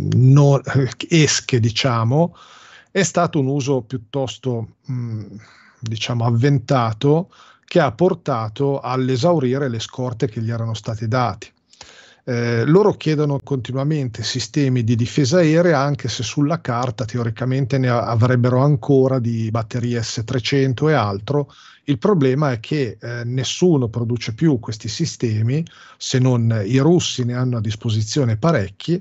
esche, diciamo, è stato un uso piuttosto avventato, che ha portato all'esaurire le scorte che gli erano state date. Loro chiedono continuamente sistemi di difesa aerea, anche se sulla carta teoricamente ne avrebbero ancora di batterie S-300 e altro. Il problema è che nessuno produce più questi sistemi, se non i russi ne hanno a disposizione parecchi,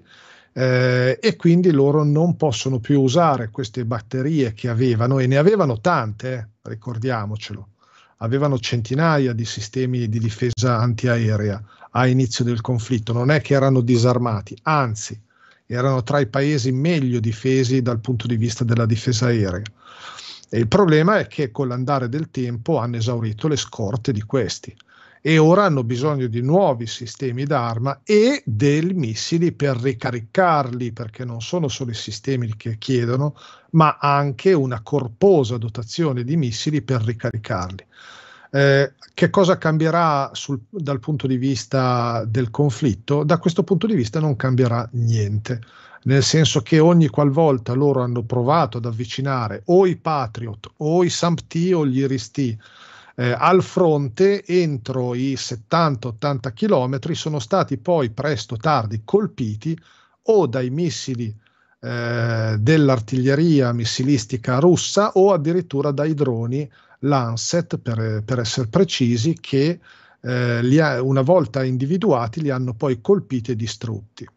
e quindi loro non possono più usare queste batterie che avevano, e ne avevano tante, ricordiamocelo. Avevano centinaia di sistemi di difesa antiaerea a inizio del conflitto. Non è che erano disarmati, anzi erano tra i paesi meglio difesi dal punto di vista della difesa aerea. E il problema è che con l'andare del tempo hanno esaurito le scorte di questi e ora hanno bisogno di nuovi sistemi d'arma e dei missili per ricaricarli, perché non sono solo i sistemi che chiedono, ma anche una corposa dotazione di missili per ricaricarli. Che cosa cambierà dal punto di vista del conflitto? Da questo punto di vista non cambierà niente, nel senso che ogni qualvolta loro hanno provato ad avvicinare o i Patriot o i SAMP-T o gli Iris-T al fronte, entro i 70-80 chilometri, sono stati poi presto tardi colpiti o dai missili dell'artiglieria missilistica russa o addirittura dai droni Lancet per essere precisi, che una volta individuati li hanno poi colpiti e distrutti.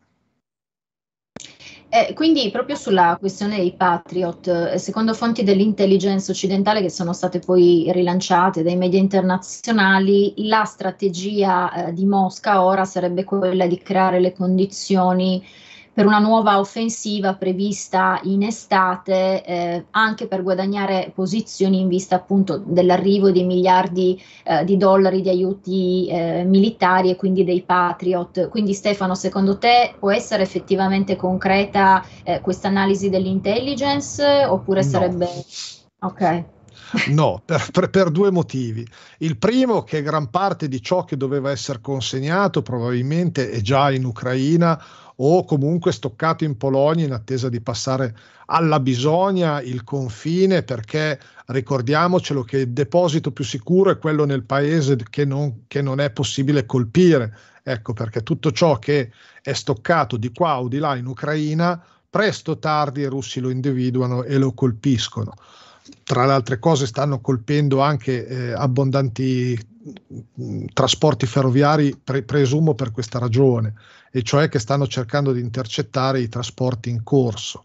Quindi proprio sulla questione dei Patriot, secondo fonti dell'intelligence occidentale che sono state poi rilanciate dai media internazionali, la strategia di Mosca ora sarebbe quella di creare le condizioni per una nuova offensiva prevista in estate, anche per guadagnare posizioni in vista appunto dell'arrivo di miliardi di dollari di aiuti militari e quindi dei Patriot. Quindi Stefano, secondo te può essere effettivamente concreta questa analisi dell'intelligence oppure sarebbe... Ok. No, per due motivi. Il primo, che gran parte di ciò che doveva essere consegnato probabilmente è già in Ucraina o comunque stoccato in Polonia in attesa di passare alla bisogna il confine, perché ricordiamocelo che il deposito più sicuro è quello nel paese che non è possibile colpire. Ecco, perché tutto ciò che è stoccato di qua o di là in Ucraina, presto o tardi i russi lo individuano e lo colpiscono. Tra le altre cose stanno colpendo anche abbondanti trasporti ferroviari, presumo per questa ragione, e cioè che stanno cercando di intercettare i trasporti in corso.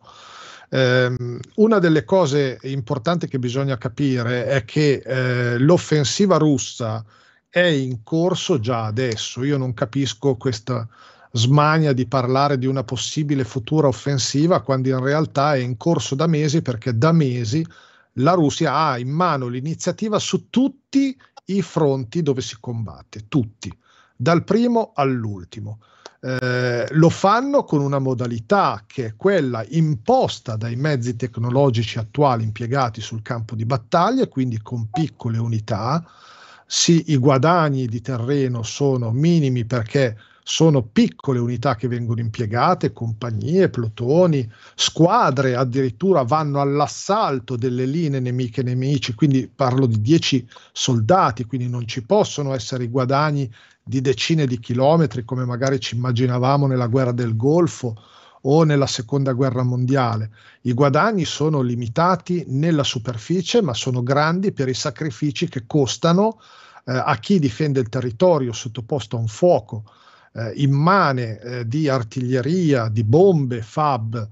Una delle cose importanti che bisogna capire è che l'offensiva russa è in corso già adesso. Io non capisco questa smania di parlare di una possibile futura offensiva quando in realtà è in corso da mesi, perché da mesi la Russia ha in mano l'iniziativa su tutti i fronti dove si combatte, tutti, dal primo all'ultimo. Lo fanno con una modalità che è quella imposta dai mezzi tecnologici attuali impiegati sul campo di battaglia, quindi con piccole unità. Sì, i guadagni di terreno sono minimi perché sono piccole unità che vengono impiegate, compagnie, plotoni, squadre addirittura vanno all'assalto delle linee nemiche e nemici, quindi parlo di 10 soldati, quindi non ci possono essere i guadagni di decine di chilometri come magari ci immaginavamo nella guerra del Golfo o nella seconda guerra mondiale. I guadagni sono limitati nella superficie, ma sono grandi per i sacrifici che costano a chi difende il territorio sottoposto a un fuoco immane di artiglieria, di bombe FAB,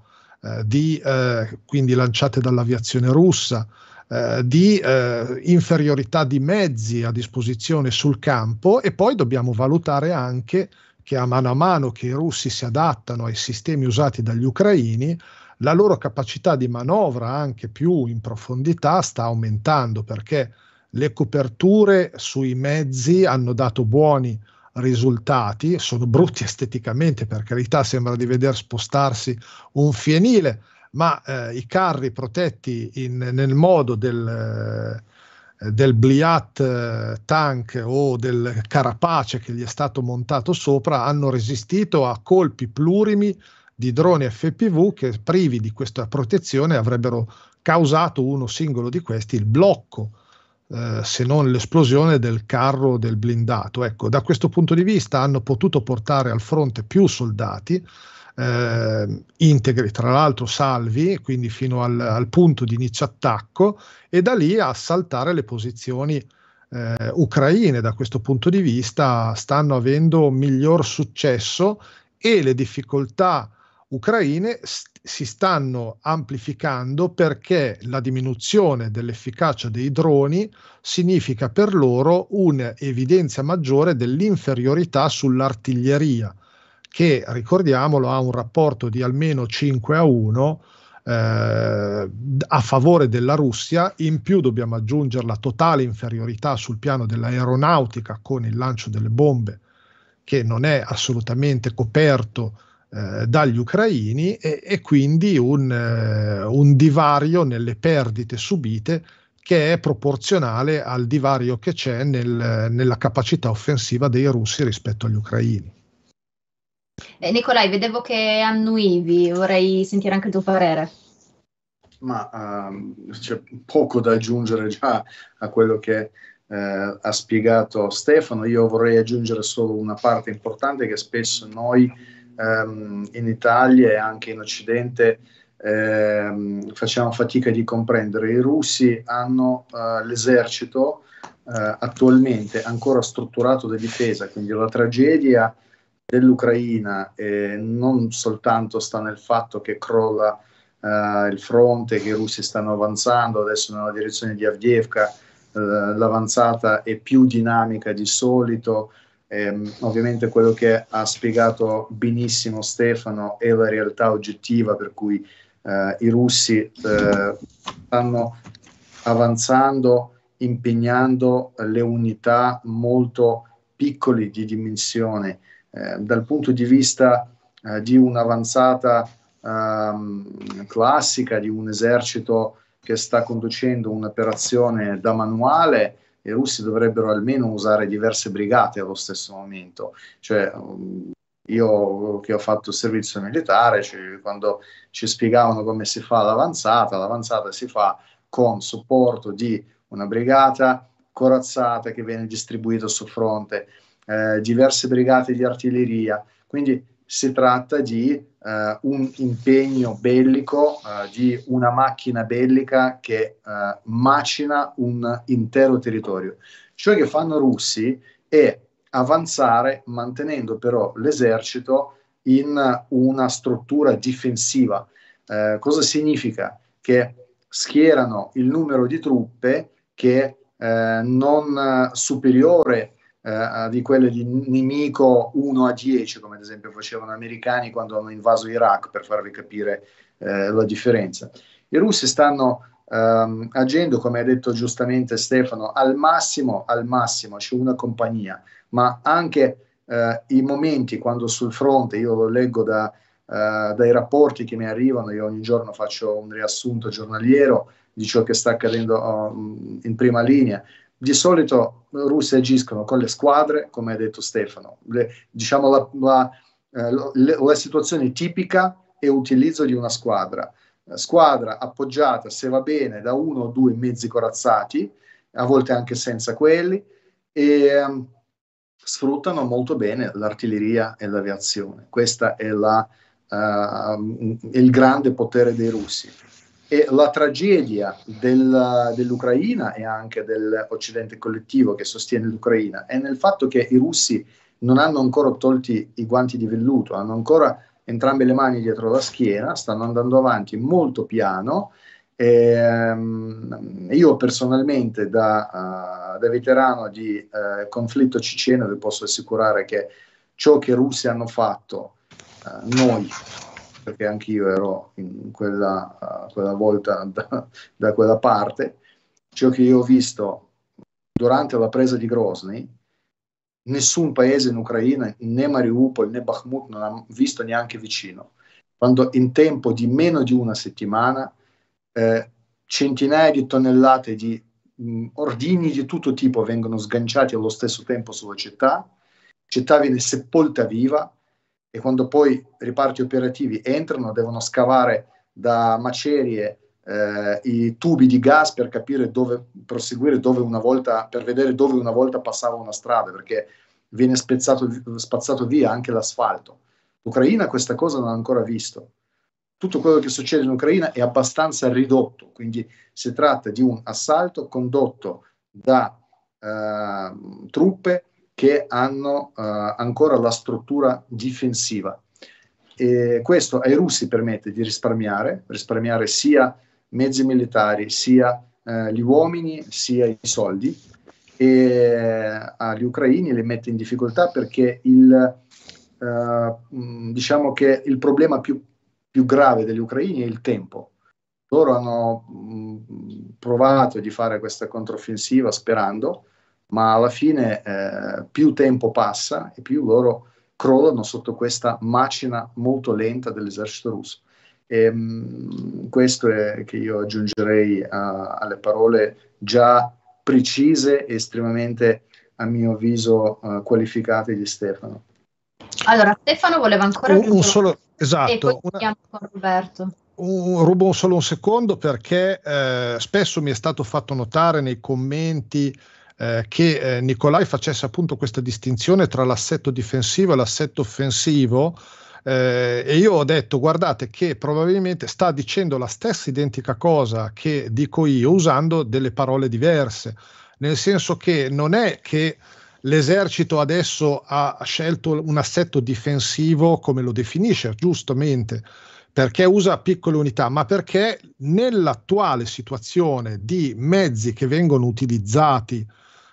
quindi lanciate dall'aviazione russa, di inferiorità di mezzi a disposizione sul campo. E poi dobbiamo valutare anche che a mano che i russi si adattano ai sistemi usati dagli ucraini, la loro capacità di manovra anche più in profondità sta aumentando, perché le coperture sui mezzi hanno dato buoni risultati. Sono brutti esteticamente, per carità, sembra di veder spostarsi un fienile, ma i carri protetti nel modo del Bliat tank o del Carapace che gli è stato montato sopra hanno resistito a colpi plurimi di droni FPV che, privi di questa protezione, avrebbero causato uno singolo di questi il blocco, se non l'esplosione del carro del blindato. Ecco, da questo punto di vista hanno potuto portare al fronte più soldati integri, tra l'altro salvi, quindi fino al punto di inizio attacco, e da lì a assaltare le posizioni ucraine. Da questo punto di vista stanno avendo miglior successo e le difficoltà ucraine si stanno amplificando, perché la diminuzione dell'efficacia dei droni significa per loro un'evidenza maggiore dell'inferiorità sull'artiglieria, che, ricordiamolo, ha un rapporto di almeno 5-1 a favore della Russia. In più dobbiamo aggiungere la totale inferiorità sul piano dell'aeronautica con il lancio delle bombe, che non è assolutamente coperto dagli ucraini, e quindi un divario nelle perdite subite che è proporzionale al divario che c'è nella capacità offensiva dei russi rispetto agli ucraini. Nicolai, vedevo che annuivi, vorrei sentire anche il tuo parere. Ma c'è poco da aggiungere già a quello che ha spiegato Stefano. Io vorrei aggiungere solo una parte importante, che spesso noi in Italia e anche in Occidente facciamo fatica di comprendere. I russi hanno l'esercito attualmente ancora strutturato di difesa, quindi la tragedia dell'Ucraina non soltanto sta nel fatto che crolla il fronte, che i russi stanno avanzando adesso nella direzione di Avdiivka, l'avanzata è più dinamica di solito. Ovviamente quello che ha spiegato benissimo Stefano è la realtà oggettiva, per cui i russi stanno avanzando, impegnando le unità molto piccole di dimensione. Dal punto di vista di un'avanzata classica, di un esercito che sta conducendo un'operazione da manuale, i russi dovrebbero almeno usare diverse brigate allo stesso momento. Cioè, io che ho fatto il servizio militare, quando ci spiegavano come si fa l'avanzata si fa con supporto di una brigata corazzata che viene distribuita sul fronte, diverse brigate di artiglieria, quindi si tratta di un impegno bellico, di una macchina bellica che macina un intero territorio. Ciò che fanno i russi è avanzare mantenendo però l'esercito in una struttura difensiva. Cosa significa? Che schierano il numero di truppe che non superiore di quelle di nemico 1 a 10, come ad esempio facevano gli americani quando hanno invaso Iraq, per farvi capire la differenza. I russi stanno agendo, come ha detto giustamente Stefano, al massimo c'è una compagnia, ma anche i momenti quando sul fronte, io lo leggo dai rapporti che mi arrivano, io ogni giorno faccio un riassunto giornaliero di ciò che sta accadendo in prima linea. Di solito i russi agiscono con le squadre, come ha detto Stefano. Diciamo la situazione tipica è l'utilizzo di una squadra appoggiata, se va bene, da 1 o 2 mezzi corazzati, a volte anche senza quelli, e sfruttano molto bene l'artiglieria e l'aviazione. Questo è il grande potere dei russi. E la tragedia dell'Ucraina e anche dell'Occidente collettivo che sostiene l'Ucraina è nel fatto che i russi non hanno ancora tolti i guanti di velluto, hanno ancora entrambe le mani dietro la schiena, stanno andando avanti molto piano. Io personalmente da veterano di conflitto ceceno vi posso assicurare che ciò che i russi hanno fatto, noi, perché anch'io ero in quella volta da quella parte, ciò che io ho visto durante la presa di Grozny, nessun paese in Ucraina, né Mariupol né Bakhmut, non ha visto neanche vicino. Quando in tempo di meno di una settimana centinaia di tonnellate di ordigni di tutto tipo vengono sganciati allo stesso tempo sulla città viene sepolta viva, e quando poi riparti operativi entrano, devono scavare da macerie i tubi di gas per capire dove proseguire, per vedere dove una volta passava una strada, perché viene spazzato via anche l'asfalto. L'Ucraina questa cosa non ha ancora visto. Tutto quello che succede in Ucraina è abbastanza ridotto, quindi si tratta di un assalto condotto da truppe che hanno ancora la struttura difensiva, e questo ai russi permette di risparmiare sia mezzi militari, sia gli uomini, sia i soldi, e agli ucraini li mette in difficoltà perché diciamo che il problema più grave degli ucraini è il tempo. Loro hanno provato di fare questa controffensiva sperando, ma alla fine più tempo passa e più loro crollano sotto questa macina molto lenta dell'esercito russo. E questo è che io aggiungerei alle parole già precise e estremamente, a mio avviso, qualificate di Stefano. Allora, Stefano voleva ancora un solo, esatto, e poi con Roberto. Rubo solo un secondo, perché spesso mi è stato fatto notare nei commenti che Nicolai facesse appunto questa distinzione tra l'assetto difensivo e l'assetto offensivo, E io ho detto, guardate che probabilmente sta dicendo la stessa identica cosa che dico io usando delle parole diverse, nel senso che non è che l'esercito adesso ha scelto un assetto difensivo come lo definisce giustamente, perché usa piccole unità, ma perché nell'attuale situazione di mezzi che vengono utilizzati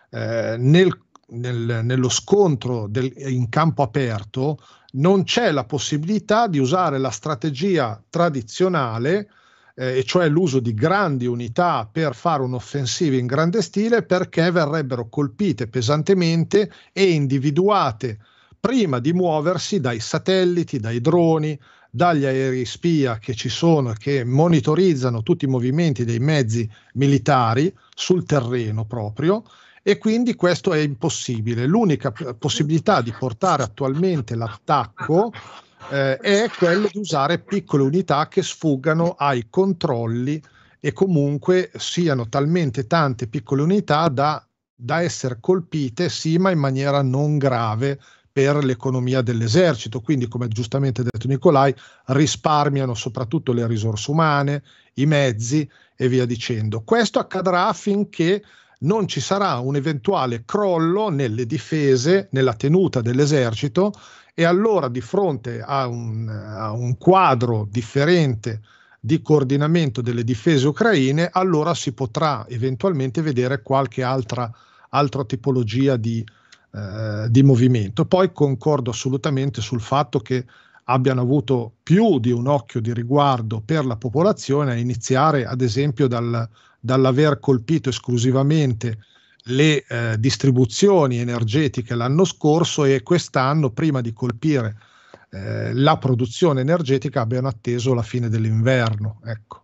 nello scontro in campo aperto, non c'è la possibilità di usare la strategia tradizionale, e cioè l'uso di grandi unità per fare un'offensiva in grande stile, perché verrebbero colpite pesantemente e individuate prima di muoversi dai satelliti, dai droni, dagli aerei spia che ci sono, che monitorizzano tutti i movimenti dei mezzi militari sul terreno proprio, e quindi questo è impossibile. L'unica possibilità di portare attualmente l'attacco è quello di usare piccole unità che sfuggano ai controlli e comunque siano talmente tante piccole unità da essere colpite, sì, ma in maniera non grave per l'economia dell'esercito. Quindi, come giustamente ha detto Nicolai, risparmiano soprattutto le risorse umane, i mezzi e via dicendo. Questo accadrà finché non ci sarà un eventuale crollo nelle difese, nella tenuta dell'esercito, e allora di fronte a un quadro differente di coordinamento delle difese ucraine, allora si potrà eventualmente vedere qualche altra tipologia di movimento. Poi concordo assolutamente sul fatto che abbiano avuto più di un occhio di riguardo per la popolazione, a iniziare ad esempio dall'aver colpito esclusivamente le distribuzioni energetiche l'anno scorso, e quest'anno, prima di colpire la produzione energetica, abbiano atteso la fine dell'inverno. Ecco.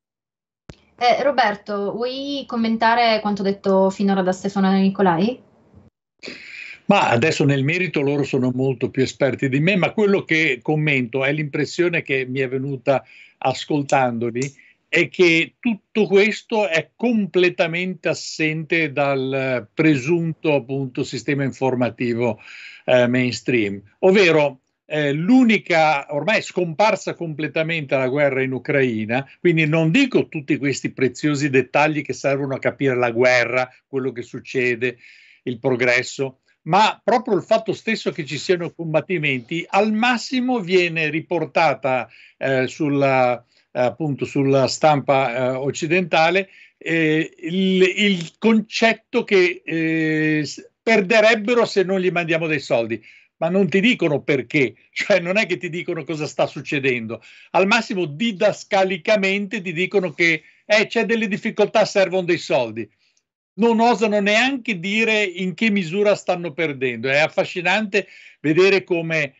Roberto, vuoi commentare quanto detto finora da Stefano e Nicolai? Ma adesso nel merito loro sono molto più esperti di me, ma quello che commento è l'impressione che mi è venuta ascoltandoli, è che tutto questo è completamente assente dal presunto appunto sistema informativo mainstream, ovvero l'unica, ormai è scomparsa completamente la guerra in Ucraina, quindi non dico tutti questi preziosi dettagli che servono a capire la guerra, quello che succede, il progresso, ma proprio il fatto stesso che ci siano combattimenti, al massimo viene riportata appunto sulla stampa occidentale il concetto che perderebbero se non gli mandiamo dei soldi, ma non ti dicono perché, cioè non è che ti dicono cosa sta succedendo, al massimo didascalicamente ti dicono che c'è delle difficoltà, servono dei soldi. Non osano neanche dire in che misura stanno perdendo. È affascinante vedere come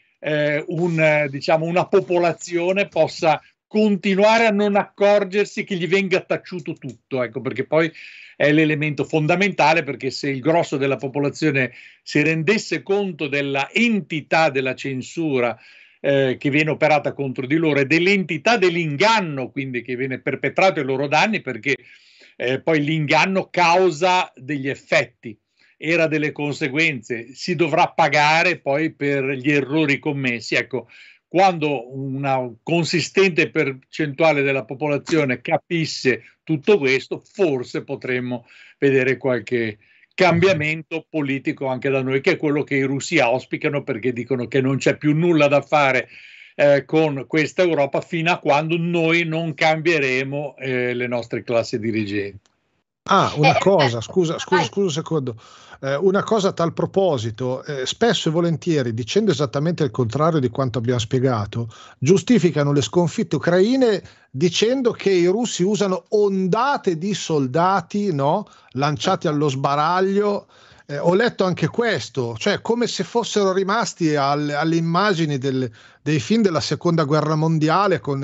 diciamo, una popolazione possa continuare a non accorgersi che gli venga taciuto tutto, ecco, perché poi è l'elemento fondamentale, perché se il grosso della popolazione si rendesse conto della entità della censura che viene operata contro di loro e dell'entità dell'inganno, quindi che viene perpetrato ai loro danni, perché poi l'inganno causa degli effetti, era delle conseguenze, si dovrà pagare poi per gli errori commessi. Ecco, quando una consistente percentuale della popolazione capisse tutto questo, forse potremmo vedere qualche cambiamento politico anche da noi, che è quello che i russi auspicano, perché dicono che non c'è più nulla da fare con questa Europa fino a quando noi non cambieremo le nostre classi dirigenti. Una cosa, scusa un secondo, una cosa a tal proposito, spesso e volentieri, dicendo esattamente il contrario di quanto abbiamo spiegato, giustificano le sconfitte ucraine dicendo che i russi usano ondate di soldati, no, lanciati allo sbaraglio. Ho letto anche questo, cioè come se fossero rimasti alle immagini dei film della seconda guerra mondiale con,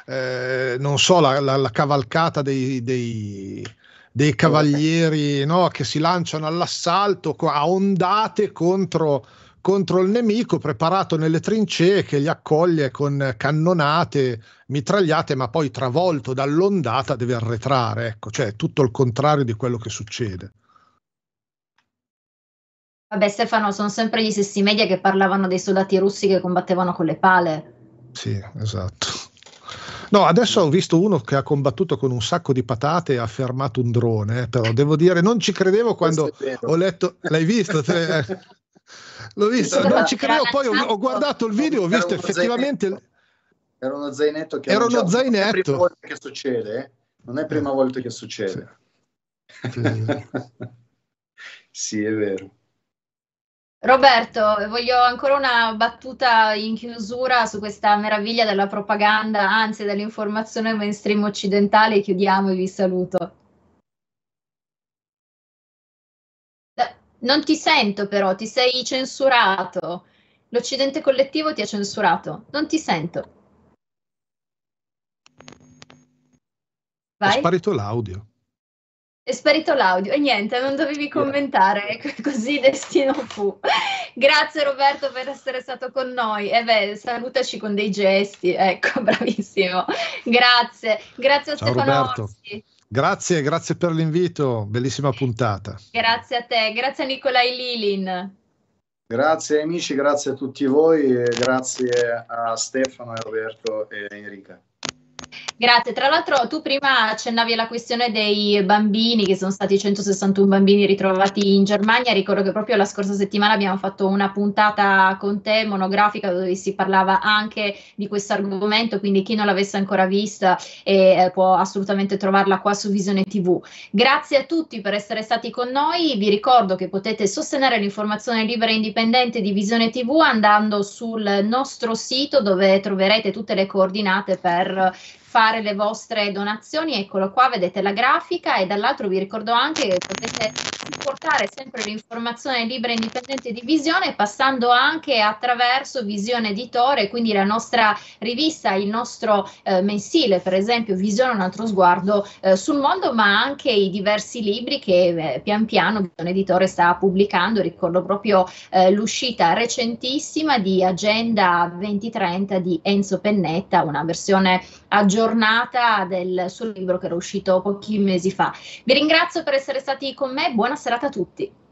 non so, la cavalcata dei cavalieri, no, che si lanciano all'assalto a ondate contro il nemico, preparato nelle trincee, che li accoglie con cannonate, mitragliate, ma poi travolto dall'ondata deve arretrare. Ecco, cioè tutto il contrario di quello che succede. Vabbè, Stefano, sono sempre gli stessi media che parlavano dei soldati russi che combattevano con le pale. Sì, esatto. No, adesso ho visto uno che ha combattuto con un sacco di patate e ha fermato un drone, però devo dire, non ci credevo quando ho letto, l'hai visto? L'ho visto, non ci credevo, poi ho guardato il video, ho visto effettivamente... Era uno zainetto che era uno zainetto. Non è la prima volta che succede, non è la prima volta che succede. Sì. Sì, è vero. Roberto, voglio ancora una battuta in chiusura su questa meraviglia della propaganda, anzi dell'informazione mainstream occidentale, e chiudiamo e vi saluto. Non ti sento però, ti sei censurato. L'Occidente collettivo ti ha censurato. Non ti sento. Vai. È sparito l'audio. È sparito l'audio e niente, non dovevi commentare, così destino fu. Grazie Roberto per essere stato con noi. E beh, salutaci con dei gesti, ecco, bravissimo. Grazie a Ciao Stefano Roberto. Orsi. Grazie per l'invito, bellissima puntata. Grazie a te, grazie a Nicolai Lilin. Grazie amici, grazie a tutti voi e grazie a Stefano, e Roberto e Enrica. Grazie, tra l'altro tu prima accennavi alla questione dei bambini, che sono stati 161 bambini ritrovati in Germania. Ricordo che proprio la scorsa settimana abbiamo fatto una puntata con te monografica dove si parlava anche di questo argomento, quindi chi non l'avesse ancora vista può assolutamente trovarla qua su Visione TV. Grazie a tutti per essere stati con noi, vi ricordo che potete sostenere l'informazione libera e indipendente di Visione TV andando sul nostro sito dove troverete tutte le coordinate per fare le vostre donazioni. Eccolo qua, vedete la grafica, e dall'altro vi ricordo anche che potete supportare sempre l'informazione libera e indipendente di Visione passando anche attraverso Visione Editore, quindi la nostra rivista, il nostro mensile, per esempio Visione, un altro sguardo sul mondo, ma anche i diversi libri che pian piano Visione Editore sta pubblicando. Ricordo proprio l'uscita recentissima di Agenda 2030 di Enzo Pennetta, una versione aggiornata del suo libro che era uscito pochi mesi fa. Vi ringrazio per essere stati con me, buona serata a tutti.